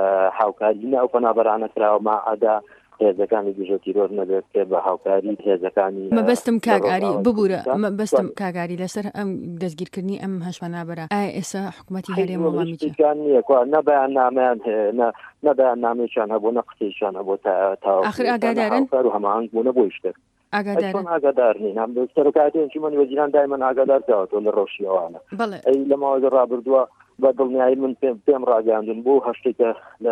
هاوکاری ئەو پەنابەرانە کراوە ماعەدا هێزەکانی دژە تیرۆر نەبێت کە بە هاوکاری هێزەکانی مەبەستم کاگاری ببوورە مەبەستم کاگاری لەسەر ئەم دەستگیرکردنی ئەم هەشمەنابەرە ئایا ئێستا حکوومەتی هەرێم وەڵامی چییە؟ نییە نەبەیان نامیان هەیە نەبەیان نامێکیان هەبوو نە قسەیشیان هەبوو تا ئاخر ئاگادارن و هەماهنگ بوونە بۆ شتێک ئاگادارن ئاگادار نین هەم سەرۆکاتێکی من وەزیران دایمەن ئاگادار داوەتەوە لە ڕۆژی ئەوانە ئەی لە ماوەی ڕابردووە بە دڵنیایی من پێم ڕاگەاندن بۆ هەشتێکە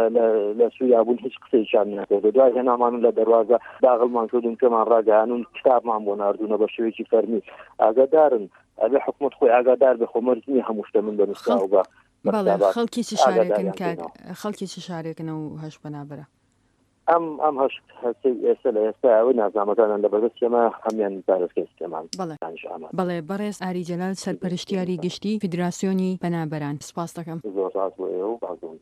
لە سووریا بوون هیچ قسەیشان نەکرد دوای هێنامان لە دەواازە داغڵمان کردون پێمان ڕاگەیانون کتابمان بۆ ناردوونە بە شێوەیەکی فەرمی ئاگادارن ئەبێ حکومەت خۆی ئاگادار بێ خۆمەرزنی هەموو شتە من بەنووسراو بە بەڵێ خەڵکی چ شارێکن خەڵکی چ شارێکنە و هەش بەنابەرە ئەم ئەم هەش هەستی ئێستا لە ئێستا ئەوەی نازنامەکانان لە بەدەستێمە هەمیان پارێزگای سلێمان بەڵێ بەڕێز ئاری جەلال سەرپەرشتیاری گشتی فیدراسیۆنی پەنابەران سپاس دەکەم. زۆر ڕاست بۆ ئێوە و بازم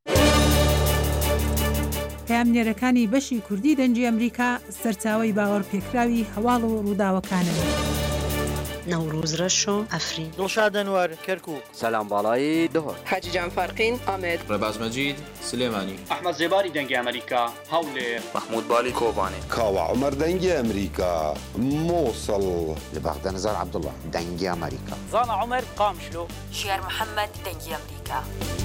پامنێرەکانی بەشی کوردی دەنجی ئەمریکا سەرچاوی باوەڕ پێکراوی هەواڵ و ڕووداوەکانن. نوروز رشو افرین دڵشاد ئەنوەر کەرکووک سەلام باڵایی دهۆر حاجیجان فەرقین ئامێد ڕێباز مەجید سلێمانی ئەحمەد زێباری دەنگی ئەمریکا هەولێر محمود بالی کۆبانێ کاوە عومەر دەنگی ئەمریکا مووسڵ لە بەغدە نزار عەبدوڵڵا دەنگی ئەمریکا زانا عومەر قامشلۆ شیار محەممەد دەنگی ئەمریکا.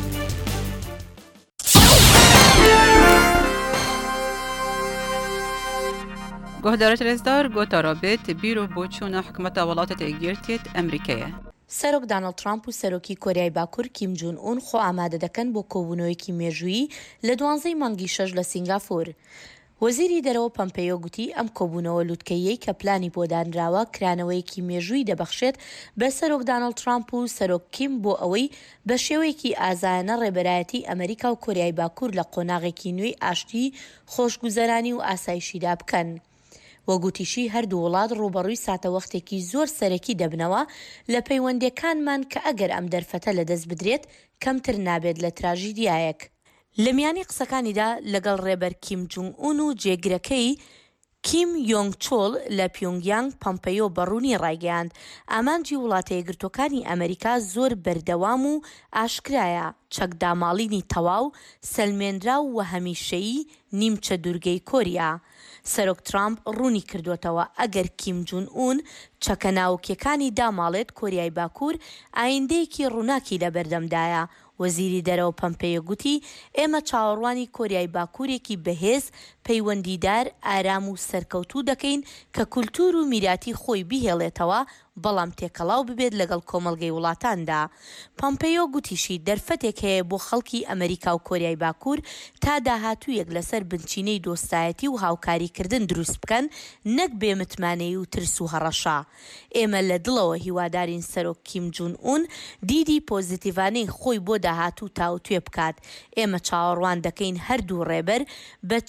گۆهدارە رێزدار گۆتا رابێت بیرۆ بۆ چوونە حکومەتە وڵاتە یەکگرتوێت ئەمریکایە. سەرۆک دانەڵد ترامپ و سەرۆکی کۆریای باکوور کیم جون ئون خۆ ئامادە دەکەن بۆ کۆبوونەوەیەکی مێژوویی لە دوانزەی مانگی شەش لە سینگافۆر. وەزیری دەرەوە پەمپەیۆ گوتی ئەم کۆبوونەوە لووتکەیەی کە پلانی بۆ دانراوە کرانەوەیەکی مێژووی دەبەخشێت بە سەرۆک دانەڵد ترامپ و سەرۆک کیم بۆ ئەوەی بە شێوەیەکی ئازایەنە ڕێبەرایەتی ئەمریکا و کۆریای باکوور لە قۆناغێکی نوێی ئاشتی خۆشگوزەرانی و ئاسایشیدا بکەن. وەگوتیشی هەردوو وڵات ڕوبەڕووی ساتەوەختێکی زۆر سەرەکی دەبنەوە لە پەیوەندەکانمان کە ئەگەر ئەم دەرفەتە لەدەست بدرێت کەمتر نابێت لە تراژیدیایەک. لە میانی قسەکانیدا لەگەڵ ڕێبەر کیم جونگ ئون و جێگرەکەی کیم یۆنگ چۆڵ لە پیۆنگیانگ پەمپەیۆ بەڕوونی ڕایگەیاند ئامانجی وڵاتە یەکگرتووەکانی ئەمریکا زۆر بەردەوام و ئاشکرایە چەکداماڵینی تەواو سەلمێنرا و هەمیشەیی نیمچە دوورگەی کۆریا. سەرۆک ترامپ ڕوونی کردوێتەوە ئەگەر کیم جون ئون چەکە ناوکیەکانی داماڵێت کۆریای باکوور ئایندەیەکی ڕووناکی لە بەردەمدایە. وەزیری دەرەوە پەمپەیە گوتی ئێمە چاوەڕوانی کۆریای باکوورێکی بەهێز پەیوەندیدار ئارام و سەرکەوتوو دەکەین کە کولتور و میراتی خۆی بیهێڵێتەوە بەڵام تێکەڵاو ببێت لەگەڵ کۆمەڵگەی وڵاتاندا. پەمپەیۆ گوتیشی دەرفەتێک هەیە بۆ خەڵکی ئەمریکا و کۆریای باکوور تا داهاتوویەک لەسەر بنچینەی دۆستایەتی و هاوکاریکردن دروست بکەن نەک بێمتمانەی و ترس و هەڕەشا. ئێمە لە دڵەوە هیوادارین سەرۆک کیم جون ئون دیدی پۆزیتیڤانەی خۆی بۆ داهاتوو تاوتوێ بکات. ئێمە چاوەڕوان دەکەین هەردوو ڕێبەر بە چاوی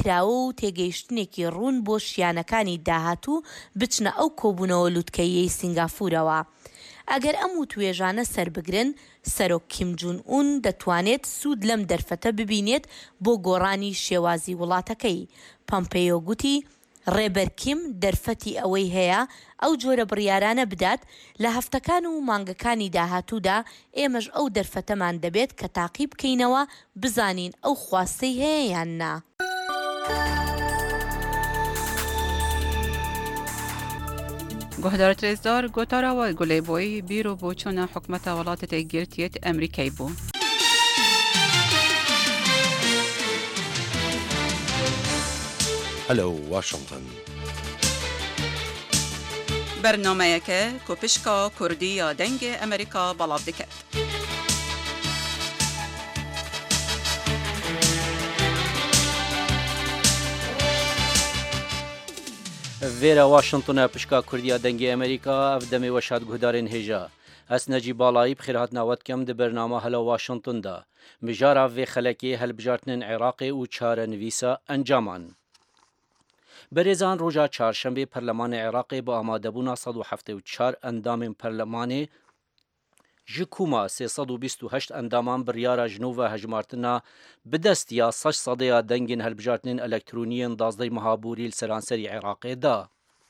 کراوە و تێگەیشتنێکی ڕوون بۆ شیانەکانی داهاتوو بچنە ئەو کۆبوونەوە لووتکەیەی سینگافورەوە. ئەگەر ئەم و توێژانە سەربگرن، سەرۆک کیم جون ئون دەتوانێت سوود لەم دەرفەتە ببینێت بۆ گۆڕانی شێوازی وڵاتەکەی. پۆمپێیۆ گوتی ڕێبەر کیم دەرفەتی ئەوەی هەیە ئەو جۆرە بڕیارانە بدات لە هەفتەکان و مانگەکانی داهاتوودا ئێمەش ئەو دەرفەتەمان دەبێت کە تاقی بکەینەوە بزانین ئەو خواستەی هەیە یان نا. گۆهدارە رێزدار گۆتاراوە گولەیبۆی بیرۆ بۆ چۆنە حکومەتە وڵاتە گرتیێت ئەمریکای بوو. هەلو واشنگتن. بەرنامەیەکە کۆپشکا کوردی یا دەنگی ئەمریکا بەڵاو دەکات. Vêra Washington'a pişka Kurdiya dengê Amerîka ev demê weşat guhdarên hêja. Ez Necîb Balayî bi xêrhatina wetkem di bername Hela Washington da. Mijara vê xelekê helbijartinên Iraqê û çarenivîsa encaman. Berêzan roja çarşembê Perlemanê Iraqê bi amadebûna sed û heftê û çar endamên Perlemanê ji kûma sê sed û bîst û heşt endaman biryara jinova hejmartina bi destiya seş sedeya dengên helbijartinên elektronîyên dazdey mehabûrî li seranserî Iraqê da.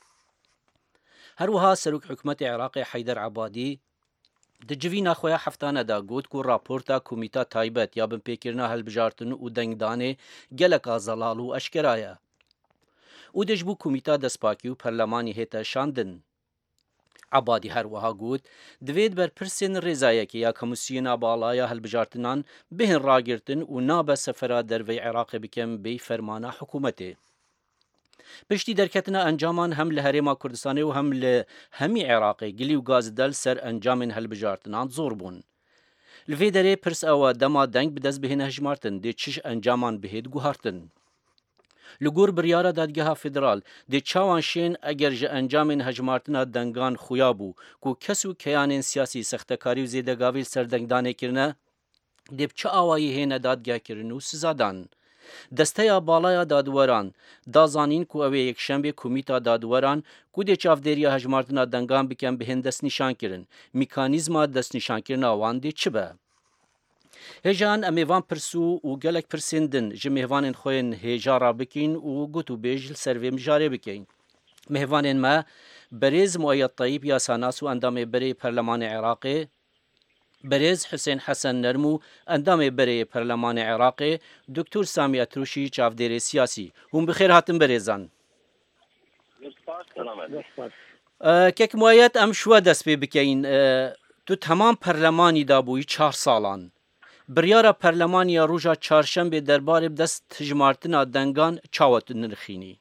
Her wiha Serok Hikûmetê Iraqê Heyder Ebadî di civîna xwe ya heftane da got ku raporta Komîta Taybet ya binpêkirina helbijartin û dengdanê geleka zelal û eşkera ye. û de ji bo Komîta Destpakî û Perlemanî hête şandin. Ebadî her wiha got divêt berpirsên rêzayekê ya Komîsyona Balaya Helbijartinan bihin ragirtin û nabe sefera dervey Iraqê bikin bê fermana hikûmetê. Piştî derketina encaman hem li Herêma Kurdistanê û hem li hemî Iraqê gilî û gazdel ser encamên helbijartinan zor bûn. Li vê derê pirs ew dema deng bi dest bihêne hejmartin dê çiş encaman bihêt guhartin. Li gor biryara dadgeha federal dê çawan şên eger ji encamên hejmartina dengan xuya bû ku kes û keyanên siyasî sextekarî û zêdegavî serdengdanê kirine dê bi çi awayî hêne dadgekirin û sizadan. Desteya Balaya Dadweran da zanîn ku ew ê yekşembê Komîta Dadweran ku dê çavdêriya hejmartina dengan bikin bihên destnîşankirin. Mîkanîzma destnîşankirina wan dê çi be? Hêjan em ê van pirsû û gelek pirsên din ji mêvanên xwe yên hêja rabikîn û gut û bêj li ser vê mijarê bikin. Mêvanên me Berêz Muayyed Tayyip ya Sanas û endamê berê Perlemanê Iraqê, Berêz Hüseyn Hesen Nerm û endamê berê Perlemanê Iraqê, Doktor Samî Etrûşî çavdêrê siyasî. Hûn bi xêr hatin berêzan. Kek Muayyed em şwe dest pê bikeyin. Tu temam Perlemanî da bûyî çar salan. Biryara Perlemaniya roja çarşembê derbarê bi dest hejmartina dengan çawa tu nirxînî?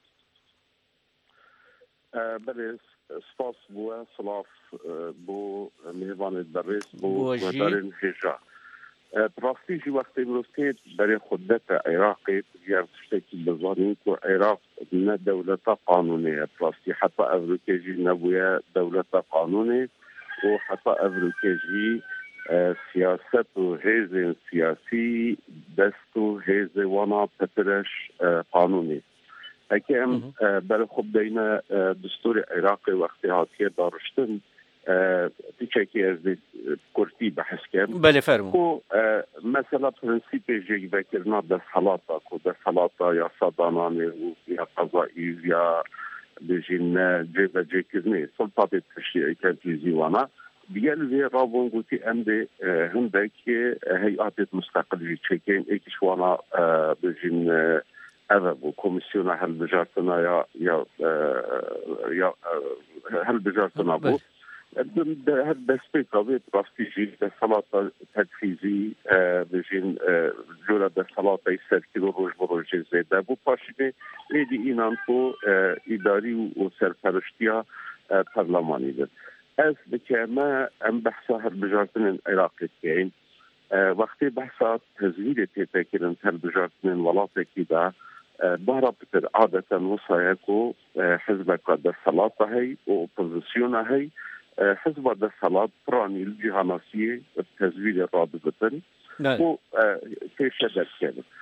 Berêz spas bû we silav bû mêvanê berêz bû guhdarên hêja. Bi rastî jî wextê mirov berê xudeta Iraqê diğer tiştekî bizanîn ku Iraq ne dewleta qanûnê ye. Bi rastî heta Evrokê jî nebûye dewleta qanûnê û heta Evrokê jî siyaset û hêzên siyasî dest û hêzê wana petireş qanûnê. Heke em berê xwe bideyne distûrê Iraqê wextê hatiye dariştin tîçekî ez dê Kurdî behs kerim. Belê fermû. Ku mesela prinsîpê jêkvekirina desthelata ku desthelata yasadananê û ya qezayî ya bêjîn ne cêvecêkirinê sultatê tiştî wana diğer vê rabûn gotî em dê hindekî heyetê müsteqil jî çêkên êkî wana bêjîn ev bû Komîsyona Helbijartina ya ya ya helbijartina bû. Her destpêka vê rastî jî desthelata tedfîzî bêjîn jûra desthelatayê serkîr û roj bi rojê zêde bû paşînê êdî înan ku îdarî û serperiştiya Perlemanî dir. Ez dikeme em behsa helbijartinên Iraqê dikeyin. Wextê behsa tezvîrê têtekirin helbijartinên welatekî de bara pitir adeten wisa ye ku hizbeka desthelata hey û opozisyona hey hizba desthelat piranî li cîhanasiyê tezvîrê radibitin û pêşe derkerin. Wextê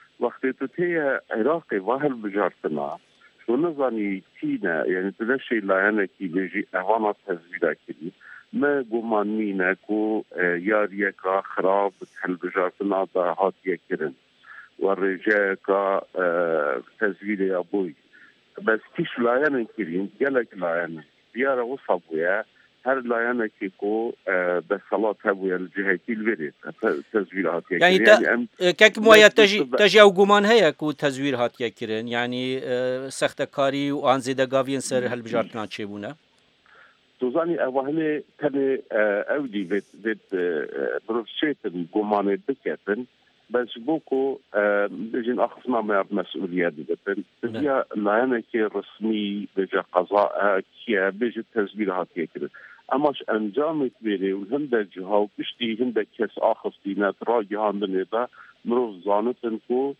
بيتوتيا عراقي واهل بجارتنا شو نظامي كينا يعني تدشي لانا كي بيجي اهوانا تهزيلا كي ما قمان مينا كو ياريا كا خراب تحل بجارتنا دا هاتيا كرن والرجاء كا تهزيلا يا بوي بس كيش لانا كرين يالك لانا ديارة وصابويا هر لانا كيكو بصلاة هبويا الجهاتي الوريد تزوير هاتيا يعني كرين يعني كاك مويا تجي تجي او قمان هيا كو تزوير هاتيا كرين يعني سخت كاري وان زيدا غافين سر هالبجارتنا تشيبونا توزاني اوهني تاني اودي بيت بيت بروفشيتن قمان بكاتن بس بوكو بيجين اخذنا ما مسؤوليات بتن بيجي لانا كي رسمي بيجي قضاء كي بيجي تزوير هاتيا كرين اماش انجام كبيره وهند جهه بشتي هند كاس اخذ دينات راجي هاندن دا مروف زانتن كو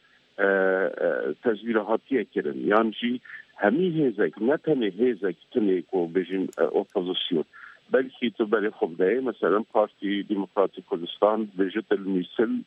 تزوير هاتيه كرن يعني شي همي هيزك نتني هيزك تني كو بيجن اوبوزيسيون بلكي تبري خبداي مثلا بارتي ديمقراطي كردستان بيجت المثل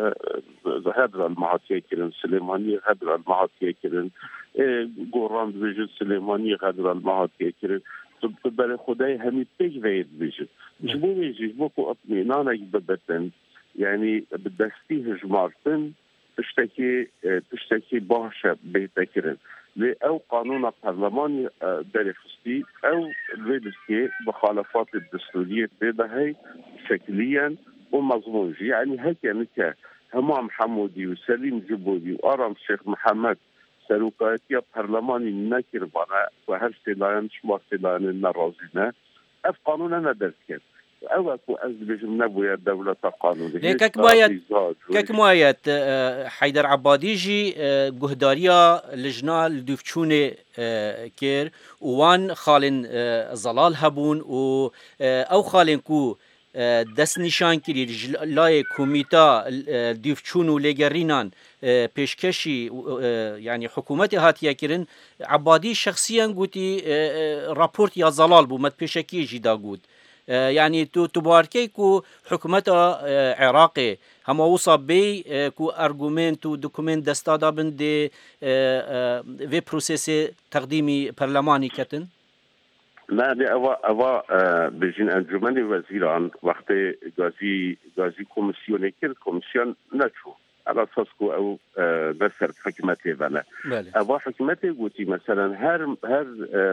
هدر المعاتيه كرن سليماني هدر المعاتيه كرن قران بيجت سليماني هدر المعاتيه كرن تبري خداي همي بيج فيد بيجت مش بو بيجي بوكو اطمئنانك ببتن يعني بدستي هجمارتن تشتكي تشتكي باشا بيتكرن لي او قانون البرلمان درفستي او الفيدسكي بخالفات الدستوريه بيدا هي شكليا ومضمون يعني هيك يعني همام حمودي وسليم جبودي وارم الشيخ محمد سلوكاتيا برلماني نكر بنا وهرشتي لاين شمارتي لاين النرازينا اف قانون انا دركت او اكو ازبج نبويا الدولة قانونية كاك موايات كاك موايات حيدر عباديجي جهداريا لجنا لدوفشوني كير وان خالن زلال هبون و او خالن كو دست نشان کری لای کمیتا دیوچون و لگرینان پیشکشی یعنی حکومت هاتیه کرن عبادی شخصیاً گوتی راپورت یا زلال بو مد پیشکی جدا گود يعني تو تباركي كو حكومة عراقي هما وصا بي كو ارغومنت و دوكومنت دستادا بن دي في بروسيس تقديمي برلماني كتن لا دي اوا اوا بيجين انجمني وزيران وقت غازي غازي كوميسيون كير كوميسيون ناتشو على اساس كو او نسر حكمتي بنا اوا حكمتي قلتي مثلا هر هر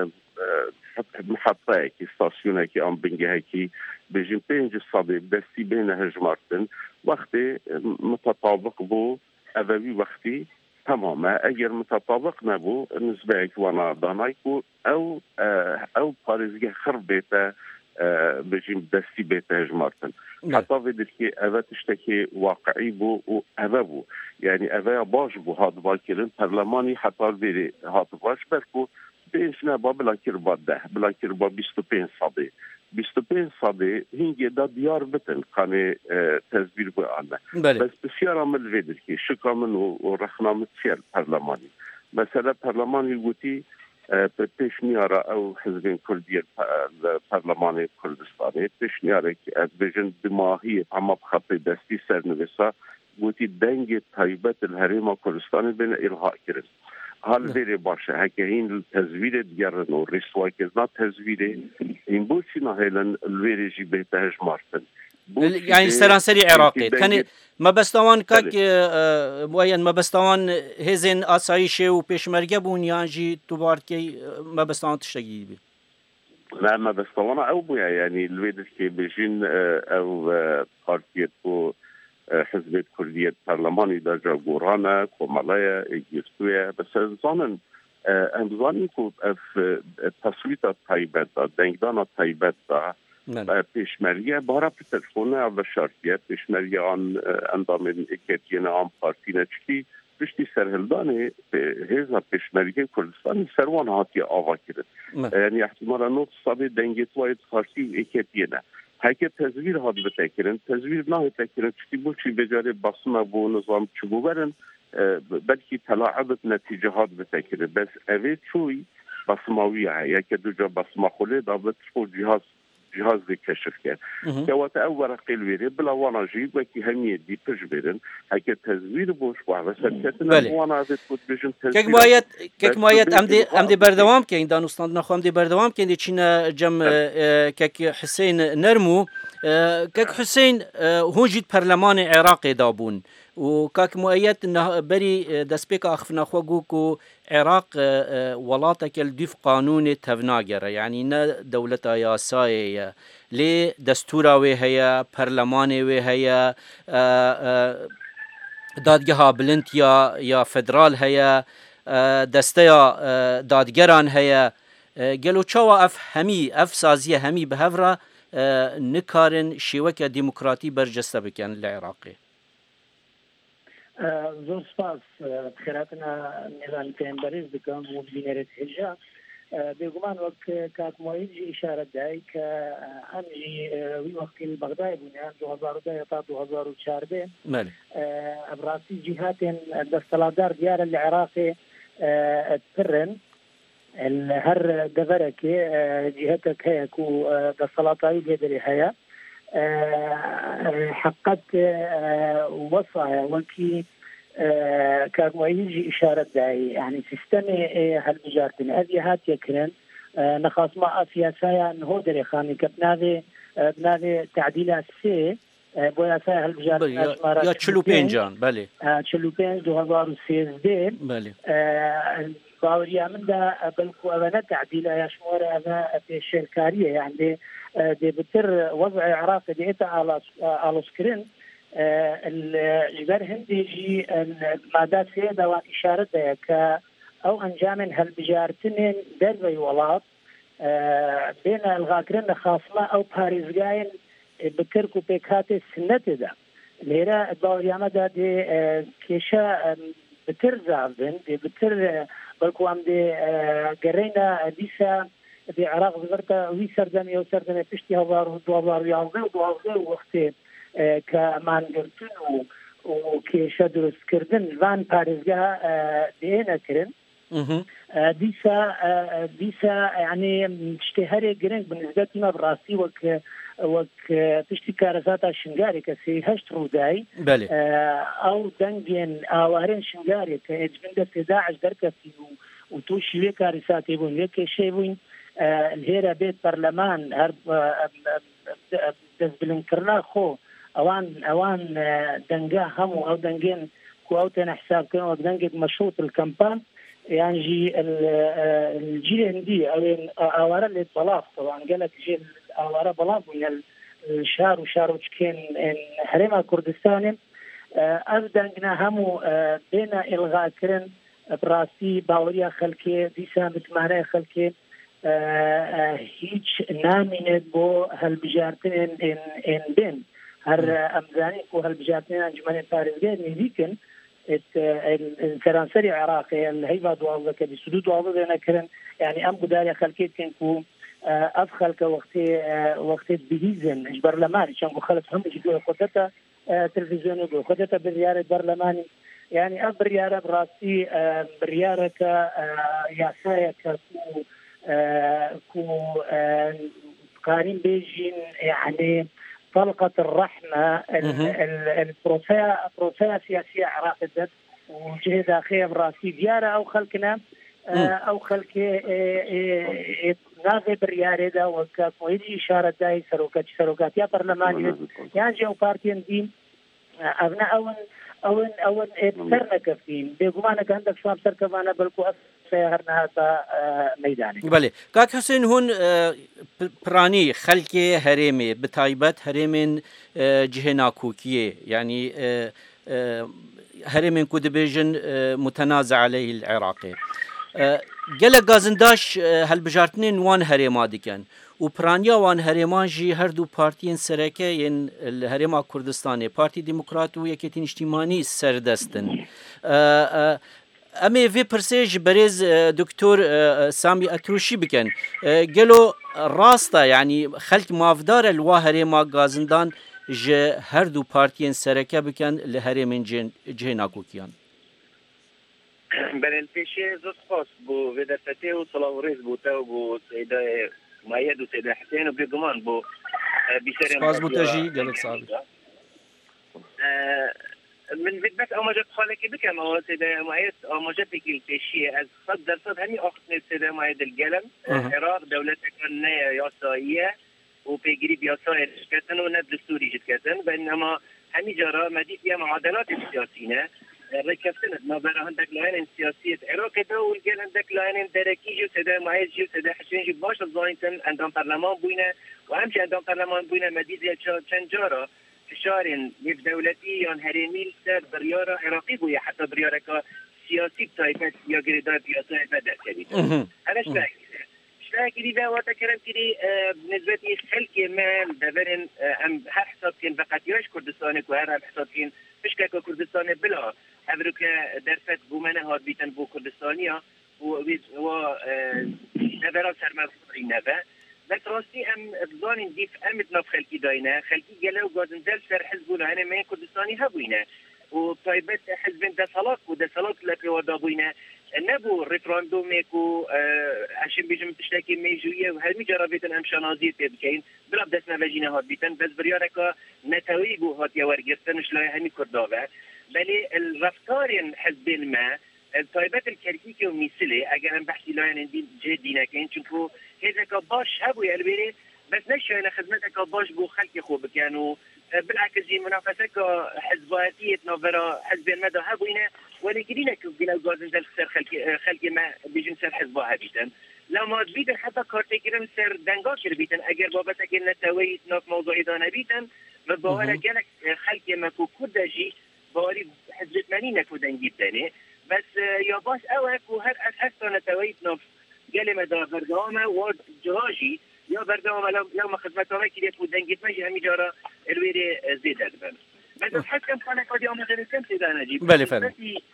محطة كي ستاسيون كي ام بنجي كي بيجين بينج الصدي دستي بين هجمارتن وقت متطابق بو ابوي وقتي تماما اگر متطابق نبو نسبه وانا دانايكو او او باريزجي خربيته بيجين دستي بيت هجمارتن حتى في دلكي ابا تشتكي واقعي بو و ابا بو يعني ابا باش بو هاد باكرين برلماني حتى بيري هاد باش بركو بينشنا بلا كربا ده بلا كربا بیست و پنج صدي بیست و پنج صدي هنگي دا ديار بتن قاني تزبير بو آنه بس بسيار عمل فيدر كي شكامن ورخنامت سير برلماني مثلا برلماني قوتي بيش نيارة او حزبين كردية البرلماني كردستاني بيش نيارة بيجن دماغية عما بخطي دستي سر نوسا قوتي دنجي طيبة الهريمة كردستاني بين إلغاء كرس حال بيري باشا هكاين التزوير ديارن ورسوا كزنا تزوير إن بوشي نهيلن الويري جيبه تهج مارتن يعني سرانسري عراقي كان ما بستوان كاك موين ما بستوان هزين آسايشي و پیشمرگه بون يانجي تباركي ما بستوان تشتغي بي لا ما بستوان او بويا يعني الويدش كي بيجين او بارتيت بو حزب كردية برلماني درجة قورانا كومالايا إجيرتويا بس زانن امزاني كو في تصويت الطيبات دنگدان الطيبات پیشمرگه بارا پترفونه و شرطیه پیشمرگه آن اندامین اکتین آن پارتینه چکی پشتی سرهلدانه هزا پیشمرگه کردستان سروان هاتی آوا کرد یعنی احتمالا نوت صابه دنگیت واید خارسی اکتینه هکه تزویر هاد بتکرن تزویر نه تکرن چتی بو چی بجاره باسم بو نظام چبو برن بلکی تلاعبت نتیجه هاد بتکرن بس اوه چوی باسماویه یکی دو جا باسما خوله دابت شو جهاز جهاز دي كشف كان كوات أول قيل ويري بلا وانا جيب وكي همية دي بجبرن هكا تزوير بوش وعلى سركتنا وانا ذات بود بيجن تزوير كيك مايت كيك مايت أمدي أمدي بردوام كين دانوستان نخو أمدي بردوام كين دي تشينا جم كيك حسين نرمو كيك حسين هون جيت برلمان عراقي دابون وكاك مؤيد انه بري دسبيك اخفنا خوغوكو عراق ولاتك الدف قانون تفناجر يعني نا دولة ياساية لي دستورا وي هي برلمان وي هي دادگها بلند يا يا فدرال هي دستيا دادگران هي قالوا چاوا اف همي اف سازيه همي بهفرا نكارن شيوكا ديمقراطي برجسته بكن العراقي زۆر سپاس بخێراتنا نێزانی پێمبەرز دەکەم و بینێرێت هێژا بێگومان وەک کاکمۆیجی ئیشارەت دای کە ئەمژی وی وەختی بەغدای بوونیان دو هەزار و دە تا دو هەزار و چواردە ئەبڕاستی جیهاتێن دەستەڵاتدار دیارە لە عێراقێ پڕن هەر دەڤەرەکێ جیهەتێک هەیە و دەستەڵاتایی لێدەرێ هەیە حقت وصايا وكي كاغويجي إشارة داي يعني سيستمي هالبجارتين هذه هات يكرن نخاص ما سياسايا نهو دري خاني كبناذي بناذي تعديلات سي بويا سايا هالبجارتين يا تشلو بينجان بلي تشلو بين دو هزار وسيزدين بلي باوريا من دا بلكو أبنا تعديلة يا شمورة أنا في الشركارية يعني دي بتر وضع عراقي دي إتا على سكرين الجبر هندي جي المادات سيدة وان إشارة ديك أو أنجامن هالبجارتين دربي ولاد بين الغاكرين خاصمة أو باريزغاين بتركو بيكاتي سنة دا ليرا باورياما دا دي كيشا بتر زعبن دي بتر بلكو عم دي قرينا ديسا في عراق زرتا وي سردمي او سردمي پشتی هزار دو هزار یازده و دو هزار وقتی كمان قرتن و كيشا درست كردن وان پاريزگاه دينا كرن ديسا ديسا يعني اشتهاري قرنگ بالنسبة لنا براسي وك وك پشتی كارزاتا شنگاري كسي هشت روداي او دنگين اوارين شنگاري كاجبنده في داعش دركتي وتوشي وي كارثاتي بون ويكي شي بون الهيرة بيت برلمان هرب دزبلن كرنا خو اوان اوان دنگا همو او دنگين كواوتين حساب كانوا دنگت مشروط الكامبان يعني جي الجيل الهندي او اوارا اللي طلاف طبعا قالك جي اوارا بلاف من الشهر وشهر وشكين حريمة كردستان افدنگنا همو بين الغاء كرن براسي باوريا خلكي ديسا بتمانه خلكي هیچ نامینێت بۆ هەلبژارتنێن ئێن بێن هەر ئەمزانی و هەلبژارتنێن ئەنجومەنێ پارێزگای نزیکن سەرانسەری عێراقی هەیڤا دوازدە کە بیست و دوو دوازدە دێنەکردن یعنی ئەم گوداریە خەلکێتکەن و ئەف خەلکە وەختێ وەختێت بهیزن هیچ بەرلەمانی چەند بۆ خەلک هەمووی گوێ خۆدەتە تەلڤیزیۆن و گوێ خۆدەتە بڕیارە بەرلەمانی یعنی ئەم بڕیارە بڕاستی بڕیارەکە یاسایەکە كو قارين بيجين يعني طلقة الرحمة البروسيا سياسية عراقية وجهة داخلية براسي ديارة أو خلقنا أو خلق ناغي بريارة دا وكاكويدي إشارة داي سروكات سروكات يا برلماني يعني جو بارتين دين أبناء أول أول أول سرنا كفين بيقومانا عندك شوام سر كفانا بلكو سيهرنا هذا ميداني. بله. كاك حسين هون براني خلقي هرمي بتايبت هرمين جهنا كوكية يعني هرمين كودبيجن متنازع عليه العراقي. جل غازنداش هالبجارتنين وان هرما ديكن وبرانيا وان هرمان جي هردو بارتين سركه ين الهرما كردستاني بارتي ديمقراط و يكتين اجتماعي سردستن امي في برسيج بريز دكتور سامي اتروشي بكن قالوا راستا يعني خلق مافدار الواهرما غازندان ج هردو بارتين سركه بكن الهرمين جن جهناكوكيان برن پیشه زود خواست بو ودفته و صلاح ریز بوده و بو سیده مؤيد وسيد حسين وبيقمان بو بسرعه سپاس بو تجی گلک صاحب من بس آماجت خالك بكم أو سيدا مؤيد آماجتك الفيشية از صد درصد هني أخذنا سيدا مؤيد القلم العراق دولة كنا ياسائية وبيجري ياسائية كتن ونب دستوري جد كتن بينما هني جرى مديت يا معادلات السياسية ركبتنا ما بين عندك لاين سياسية العراق ده والجل عندك لاين دركي جو سيدا مؤيد جو سيدا حسين جو باش الزاينتن عندهم برلمان بينا وأمشي عندهم برلمان بينا مديت يا چنجارا فشارن یک دولتی یا هرمی سر بریار عراقی بوی حتی بریار که سیاسی تایفت یا گریدار بیاسای بدر کردید. هرش باید. شاید کردی و وقت کردم کردی نسبتی خلق من دبرن ام هر حساب کن فقط یاش کردستان که هر حساب کن فشکه که کردستان بلا هبرو که درفت بومنه هاد بیتن بو کردستانیا و و نبرا سرمفروری نبه. بس راستی ام بزانین دیف امت نف خلقی داینه خلقی گله و گازنزل سر حزب لعنه من کردستانی هبوینه و طایبت حزب دسالات و دسالات لپی ودا بوینه نبو رفراندوم کو اشم بیجم تشتکی میجویه و هرمی جرابیتن ام شنازی تبکین بلا دست نوجینه هات بیتن بس بریاره که نتوی بو هات یا ورگرتنش لای همی کرداوه بلی الرفتار حزب ما طایبت الکرکی که میسله اگر هم بحثی لاین دین جدی نکن چونکو هیچ باش هبوی البته بس نشونه خدمتك باش بو خلق خوب كانوا بالعكس زي منافسه كحزباتيه نوفرا حزب المدى هبوينا ولكن بلا جوازن دل خسر خلق خلق ما بيجن سر حزبها بيتن لما بيتن حتى كارتيكرم سر دنگا كر بيتن اگر بابتك نتويت ناف موضوع دانا بيتن مباوله جالك خلق ما كو كدجي باري حزب منين كو دنگي دني بس يا باش اوك وهر اساس نتويت ناف قال ما دا برنامه و جهاجي يا برنامه لو لو ما خدمته كده بود دنگت ماشي همي جاره الويري زيد ادبن بس حتى كان قد يوم غير كم سيدا نجيب بله فعلا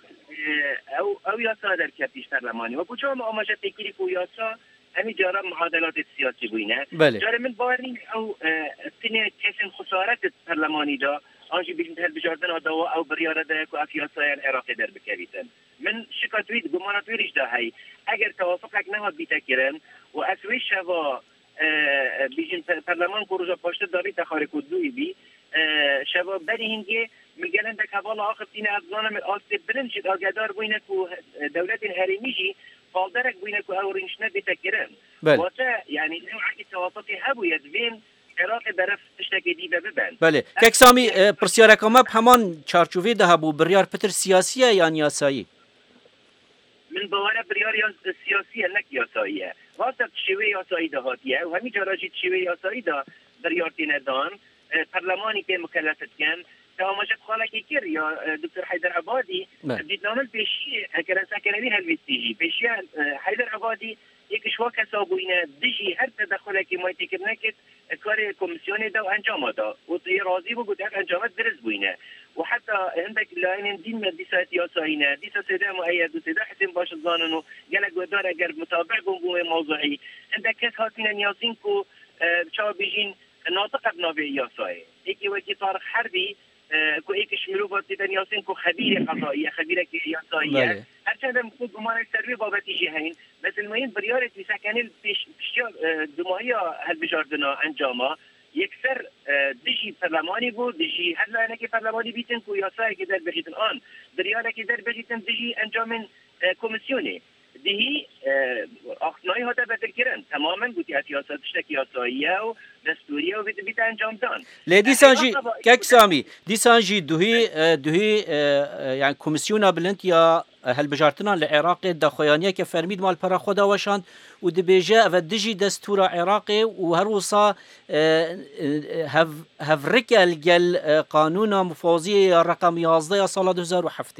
او او يا صادر كابتن برلماني وكو ما اماجه تكيري كو ياسا همي جاره معادلات السياسي بوينه جاره من باورني او سنه كسن خسارات البرلماني دا آنجی بیشتر هر بجاردن آدوا او بریاره ده که افیاسای العراق در بکویتن من شکاتوید گماناتویش ده هی اگر توافقک نهاد بیتکرن و اسوی شوا بیشین پرلمان کروجا پاشته داری تخاری کدوی بی شوا بری هنگه میگن ده که والا آخر تین افزانم آسته برن شد آگدار بوینه که دولت هریمیجی فالدرک بوینه که او رینشنه بیتکرن واتا یعنی نوعی توافقی هبوید بین عراق برف تشتكي ديبه ببن بله كيك سامي برسيارك ما بهمان چارچوبي ده بو بريار پتر سياسيه يعني ياسايي من بواره بريار سياسيه نك ياساييه واسط شوي ياسايي ده هاتيه وهمي جراجي شوي ياسايي ده بريار تندان برلماني كي مكلفت كان تماشا خالك كير يا دكتور حيدر عبادي بدي نعمل بشيء هكذا سكنبي هالبيتيجي بشيء حيدر عبادي یک شوکه سابوینه دیجی هر تدخلی که ما تکر نکت کار کمیسیون دا و انجام دا و توی راضی بود هر انجامت درست بوینه و حتی عندك لاین دین مدرسات یاساینه دیسا سیده مؤید و سیده حسین باش زاننو گلک و دار اگر مطابق بوم موضوعی عندك کس هاتین نیازین کو چا بیجین ناطق بنابه یاسای یکی وکی طارق حربی کو ایکش ملوبات دیدن یاسین کو خبیر قضائیه خبیره که یاساییه هرچند مفروض گمان سروی بابتی جهین بس المهم بريارة سكن البيش دماغيا هالبجاردنا انجاما يكسر دشي برلماني بو دشي هلا انا كي برلماني بيتن كو ياساي كدر بجيتن ان بريارة كدر بجيتن دشي انجام كوميسيوني دهي اخناي هذا بدل كرن تماما قلت سياسات تشتكي ياسايا ودستوريه وبيت بيت انجام دان لا دي سانجي كاك سامي دي سانجي دهي دهي يعني كوميسيونا بلنت يا هالبجارتنا العراقي دخوانيه كفرميد مال برا خدا وشان ودبيجا ودجي دستور عراقي وهروصا هف هفركا الجل قانون مفوضيه رقم يازده سال دو هزار و هفت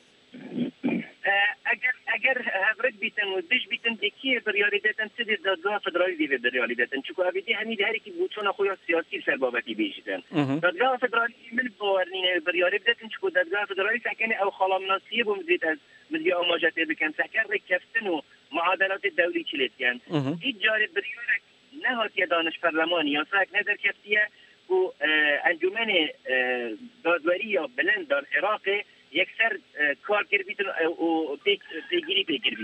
اگر هفرک بیتن و دش بیتن دکی بریالیدتن سید دادگاه فدرالی دیو بریالیدتن چون اویدی همین هری کی بوچون خویا سیاسی سبابتی بیشتن دادگاه فدرالی من باورنینه بریالیدتن چون دادگاه فدرالی سکنه او خالم ناسیه بمزید از مزی آماجت بکن سکر رکفتن و معادلات الدولی چلیتن این جاری بریارک نهات یا دانش پرلمانی یا ساک ندر کفتیه و انجمن دادوری یا بلند در عراق یکسر کار کرد بیتن و پیگیری پیگر بیتن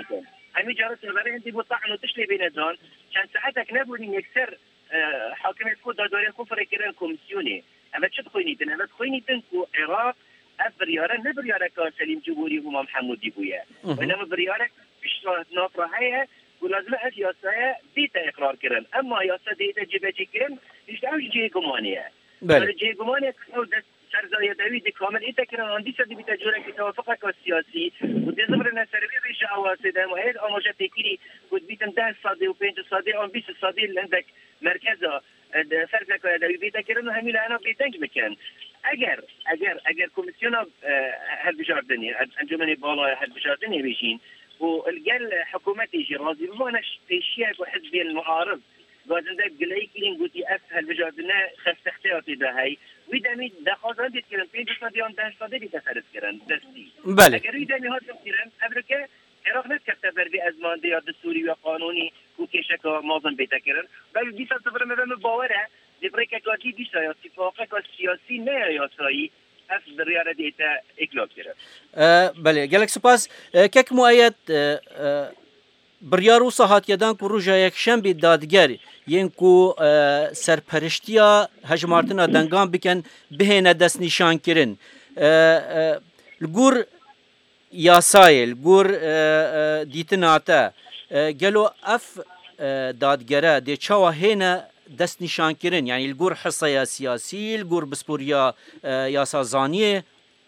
همین جارت برای هندی بود طعن و تشلی بینزان چند ساعتك نبودین یکسر حاکمیت خود دادوری خود فرکرن کمیسیونی اما چه تخوینیتن اما تخوینیتن که عراق اف بریاره نه بریاره که سلیم جبوری و محمودی بویه و انما بریاره پیشنهاد ناطرحه و لازم از یاسای دیتا اقرار کردن اما یاسا دیتا جبهه کردن هیچ اوج جه گمانیه بله جه گمانیه او دست سرزایه دوید کامل ایتا کردن آندی سدی بیتا جوره که توافقه که سیاسی و دیزبر نسروی ریش اواسه ده مهید آماجه تکیری کد بیتن ده ساده و پنج ساده آن بیس ساده لندک مرکزا فرق نکنه دوی بیتا کردن و همین انا بیتنگ بکن اگر اگر اگر کمیسیون هالبجاردني انجمن بالا هالبجاردني بيجين والقال حكومتي شي راضي ما نش تشيك وحزب المعارض قاعدين ده قليكين قلتي اف هالبجاردنا خف احتياطي ده هي ويدامي ده خاصه بيتكلم في ديون ده صدي بيتفرد كرن دستي بله اگر يدامي هات كرن ابركه عراق نتكتبر بأزمان ديار دستوري وقانوني وكيشكا مازن بيتكرن بل بيسا صفر مبهم باوره لبريكا كاتي بيسا يا اتفاقا سياسي نه ياسایی اف بریاره دیتا اکلاب کرد بله گلک سپاس کک مؤید بریار و صحات یدان کو روجا یک شنبه دادگر ین کو سرپرشتیا هجمارتنا دنگان بکن بهنه دست نشان کرن الگور یاسایل گور دیتناتا گلو اف دادگره دی چاوا هنه دست نشان کردن یعنی الگور حصه سیاسی الگور بسپوریا یاسا زانیه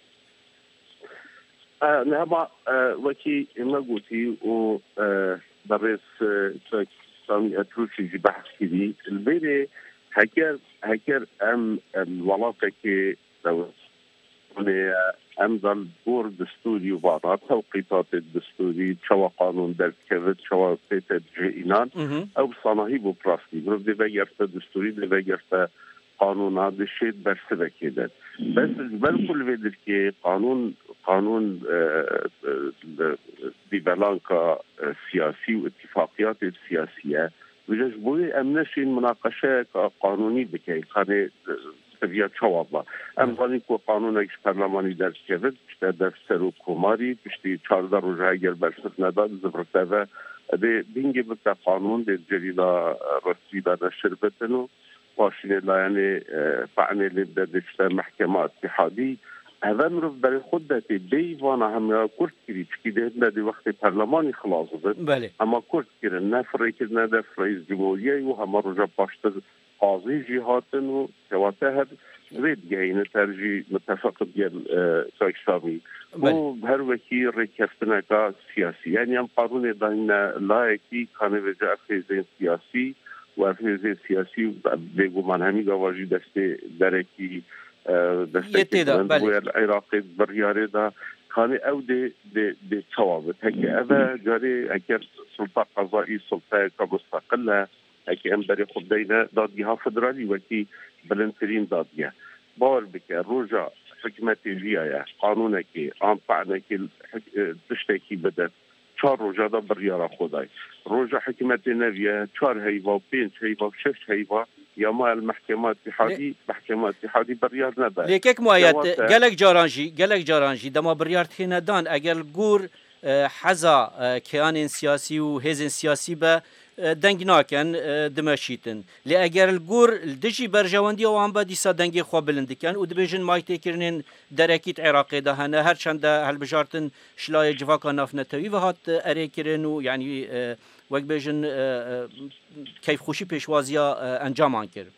نعم وكي ما قلتي و بريس سامي اتروشي جي بحث كذي البيري هكر هكر ام الولاقة كي ام ضل دور دستوري وبعضها توقيتات الدستوري شوا قانون درس كذا شوا بيت جئينان او صناهيب وبراستي برد دي بيرتا دستوري دي بيرتا قانون هذا الشيء برسبه كده بس بل كل فيدر كي قانون قانون دي بلانكا سياسي واتفاقيات السياسية وجاش بوي امنشين مناقشة قانوني بكي خاني سبيا شوابا ام غني كو قانون اكس برلماني درس كذا بشتا درس سرو كوماري بشتي چارده روزه اگر برسف نداد زبرتاوه دي دينجي بتا قانون دي جريدا رسي دا نشر بتنو باشين يعني فعني اللي بدا دشتا محكمة اتحادي هذا مرف بري خدتي بي وانا هم كرت كري تشكي ده دي وقت برلماني خلاص بله اما كرت كري نفري كرنا ده رئيس جمهورية وهم رجع باشتر قاضي جهاتن وكواتها ريد جاين ترجي متفق ديال سايكسامي وبهر وكيل ركفتنا كا سياسي يعني ام قانون داينا لايكي كان وجه افزين سياسي وافزين سياسي بيقو من همي قواجي دستي دركي دستي العراقي برياري دا كان او دي دي دي تصوابت هكي اذا جاري اكير سلطة قضائي سلطة كمستقلة هكي امبري خدينا دادجها فدرالي وكي بلنترين دادجها باور بك روجا حكمتي جيايا قانونكي عم طعنكي تشتكي بدت چهار روجا دا بريارا خداي روجا حكمتي نبيا چهار هيوا بين هيوا شش هيوا يا ما المحكمة اتحادي محكمة اتحادي بريار نبا ليكك مؤيد قالك جارانجي قالك جارانجي دما بريار تخينا دان اگر گور حزا كيان سياسي و هزن سياسي با دنگ ناکن دمشیتن لی اگر الگور دجی برجواندی و هم با دیسا دنگی خواه بلندکن و دبیجن مایتی کرنین درکیت عراقی ده هنه هر چند هل بجارتن شلای جواکا ناف نتوی و هات اره کرن و یعنی وک بیجن کیف خوشی پیشوازیا انجام آن کرد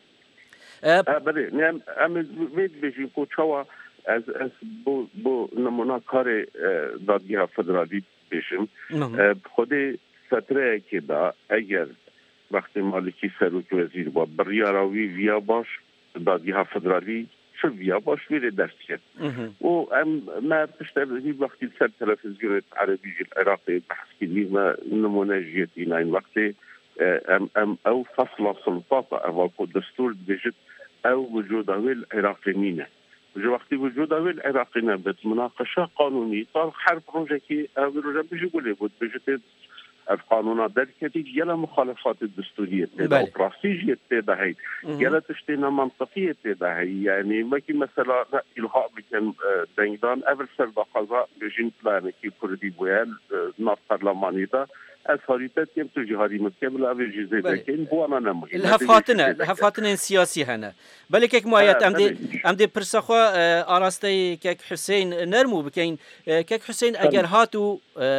بله نیم ام وید بیجن کو چوا از از بو بو نمونه کار دادگاه فدرالی بیشم خودی فتره که دا اگر وقتی مالکی سروک وزیر با بریاراوی ویا باش دادگاه فدرالی شو ویا باش ویره درس کرد و ام ما پشتر وقتی سر تلفزیون عربی العراقی بحث کردی ما نمونه جیتی این وقتی ام ام او فصل سلطات او دستور بجد او وجود اویل عراقی مینه وقتی وجود اویل عراقی نبت مناقشه قانونی طال حرب روجه که اویل روجه بجی گوله بود بجد از قانون دركتي جل مخالفات الدستوريه تبع وترافيجيه تبع هي جل تشتينا منطقيه تبع هي يعني ما كي مثلا الغاء بكن دنجدان قبل سرد قضاء بجين بلان كي كردي بوال نار برلماني دا از هاریتت كم تو جهاري مكمل ابي جزء لكن هو انا نمو الهفاتنا الهفاتنا السياسي هنا بلك كيك مؤيد امدي امدي برسخوا اراستي كيك حسين نرمو بكين كيك حسين اگر هاتو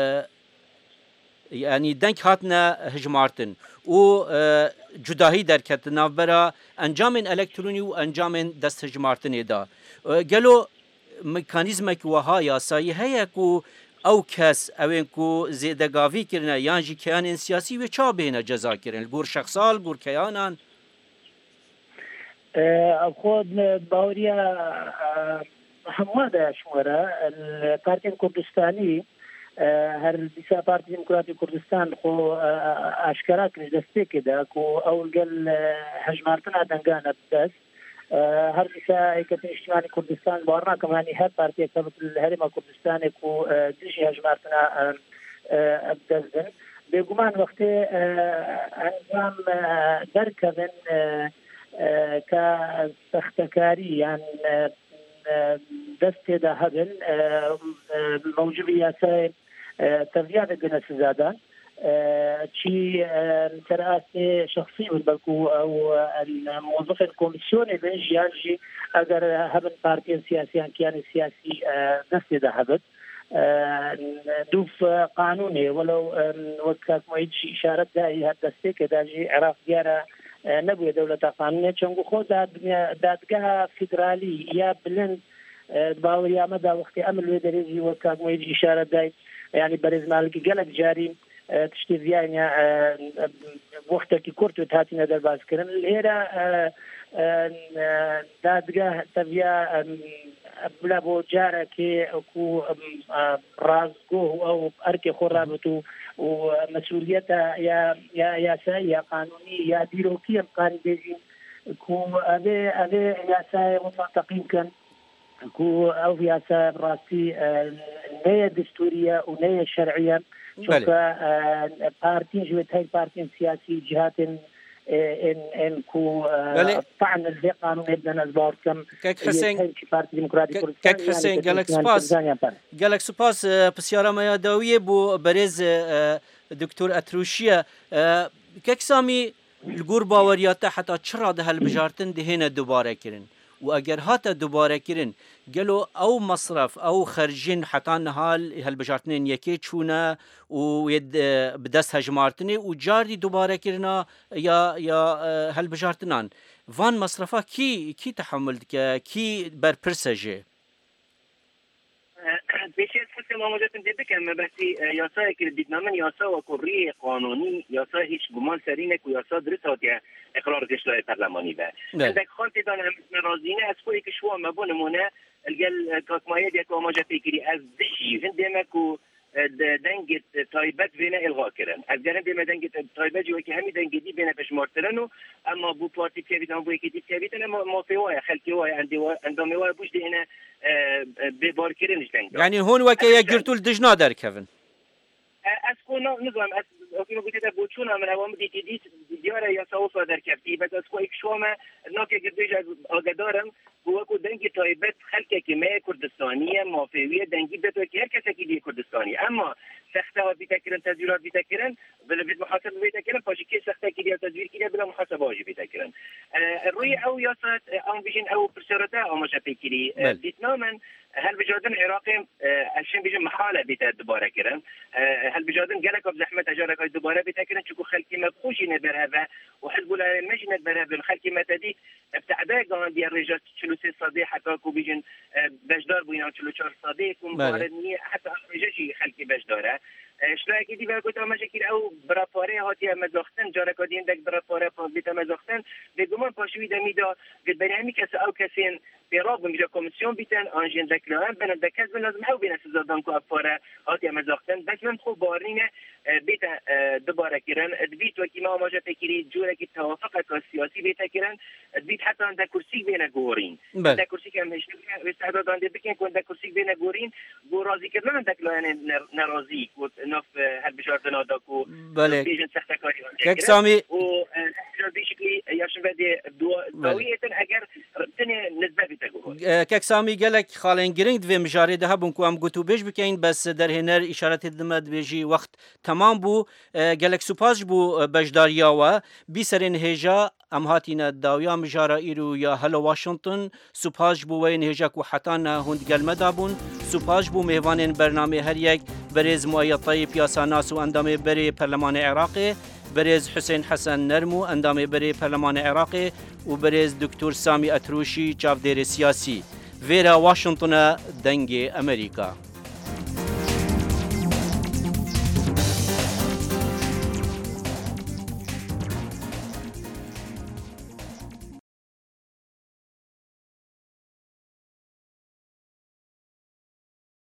يعني دنك هاتنا هجمارتن و جداهي دركت نافبرا انجام الكتروني و انجام دست هجمارتن دا قالوا ميكانيزمك وها ياساي هيك و او کس اوین کو زیدگاوی کرنه یان جی کیان سیاسی و چا بینه جزا کرن گور شخصال گور کیانان خود باوریا همه شماره الپارتی کردستانی هر دیسا پارتی دموکراتی کردستان خو اشکرا کنش دسته کده کو اول گل هجمارتنا دنگانه بس هر دیسا ایکت اجتماعی کردستان بارنا کمانی هر پارتی اکتبت الهرم کردستان کو دیجی هجمارتنا ابدزن بگمان وقتی انجام درکبن که سختکاری یعنی دست ده هبل موجودی یاسای تفیاد جنس زاده چی ترأس شخصی بالبلكو او الموظف الكوميسيوني بيجي يجي اگر هبن بارتي سياسيان كيان سياسي دست ده هبل دوف قانوني ولو وكاك ما يجي اشاره داي هدسته كده جي عراق ديارة نبوي دولة قانونية چونگو خود دادگاه فدرالي یا بلند باوريا مدى وقت امل ويدريجي وكاك ما يجي اشاره داي يعني برز مالك قلق جاري تشتي فيانيا وقتك كورتو تاتينا در باز كرن الهيرا دادگاه تبيا بلا بو جارة كي اكو رازقوه او اركي خرابتو ومسؤوليتها يا يا يا ساي يا قانوني يا ديروكي امكان بيجي كو ابي ابي يا ساي متفقين كان كو او يا ساي براسي نية دستورية ونية شرعية شوف بارتي جوت هاي بارتي سياسي جهات ان ان كو طعن القانون ابن البار كم كيك حسين بارتي ديمقراطي كيك حسين قالك سباس قالك سباس بسيارة ميادوية بو برز دكتور اتروشيا كيك سامي الجور باوريات حتى چرا ده هالبجارتن دهنا دوباره كرن و اگر هاتا دوباره کرن گلو او مصرف او خرجین حتی نهال هالبجارتنین یکی چونه و ید بدست هجمارتنی و جاردی دوباره کرنا یا یا هالبجارتنان وان مصرفا کی کی تحمل که کی بر پرسجه بشيء حتى ما موجود من ذلك أما بس ياسا كرديتنا من ياسا وكوري قانوني ياسا هيش جمان سرينك وياسا درسات يا إقرار جشلاء برلماني به. عندك خالد دانا هم رازينه أسكوي كشوا ما بونمونه الجل كاكماية ديك وما جا فكري أز دشي هندما كو دنجت تايبت بين الغاء كرن از جانب ما دنجت تايبت جو که همین دنگ دی بین بشمارترن اما بو پارتی که بیدن بو یکی که بیدن ما فيوايا خلقي واي عندي عندهم واي بوش دي هنا ببار كرنش دنگ يعني هون وكي جرتول دجنا در كيفن اسكو نظام اس اوكي قلت ده بوچونا من اوام دي دي دياره يا سوفا در كفتي بس اسكو اكشوما نوكي قديش اقدارم هو كو دنگي تايبت خلقه كميه كردستانيه مافيويه دنگي بتو كير كسكي دي كردستاني اما سخته بيتكرن تدويرات بيتكرن بلا بيت محاسبه بيتكرن فاجي كي سخته كي تدوير كي بلا محاسبه واجب بيتكرن الرؤيه او ياسات ام فيجن او برسرته او مش فكري فيتنام هل بجادن عراقي الشين بيجن محاله بيت دوباره كرن هل بجادن قالك بزحمه اجارك دوباره بيتكرن شكو خلقي ما بخوشي نبر هذا وحزب ولا مجنه بر هذا الخلقي ما تدي ابتعدا قان دي الرجال ثلاثي صديق حتى كو بيجن بجدار بينا ثلاثة صديق ومبارنيه حتى رجال خلقي بجداره اشتراکی دی و گفتم مشکل او برافاره هاتی مزاختن جارک دین دک برافاره بیت مزاختن به گمان پاشوی دمیدا به برنامه کس او کسین پیراب میجا کمیسیون بیتن آنجین دکلارن بنا دکاز بن لازم او بین سزادان کو افاره هاتی مزاختن بس من خوب بارینه بیت دوباره کردن بیت و کی ما ماجا فکری جوره کی توافق سیاسی بیت کردن بیت حتی اند کرسی بین گورین اند کرسی که مش استعداد اند بکن کو اند کرسی بین گورین گو راضی کردن دکلارن ناراضی ناف هالبجاردنا داكو بله بيجن سختكاري كيك سامي و بشكل ياشن بدي دوية اگر تني نسبة بتقول كيك سامي قالك خالين جريند في مجاري ده بنكو ام قطو بيش بكين بس در هنر اشارة دمد بيجي وقت تمام بو قالك سوباج بو بجداريا و بيسرين هجا ام هاتينا داويا مجارا ايرو يا هلو واشنطن سوباج بو وين هجاك وحتانا هند قال مدابون سوپاش بو میوانین برنامه هر یک برز مؤید طیب یاسا ناس و اندام بری پرلمان عراقی برز حسین حسن نرمو اندام بری پرلمان عراقی و برز دکتور سامی اتروشی چاودیر سیاسی ویرا واشنطن دنگ امریکا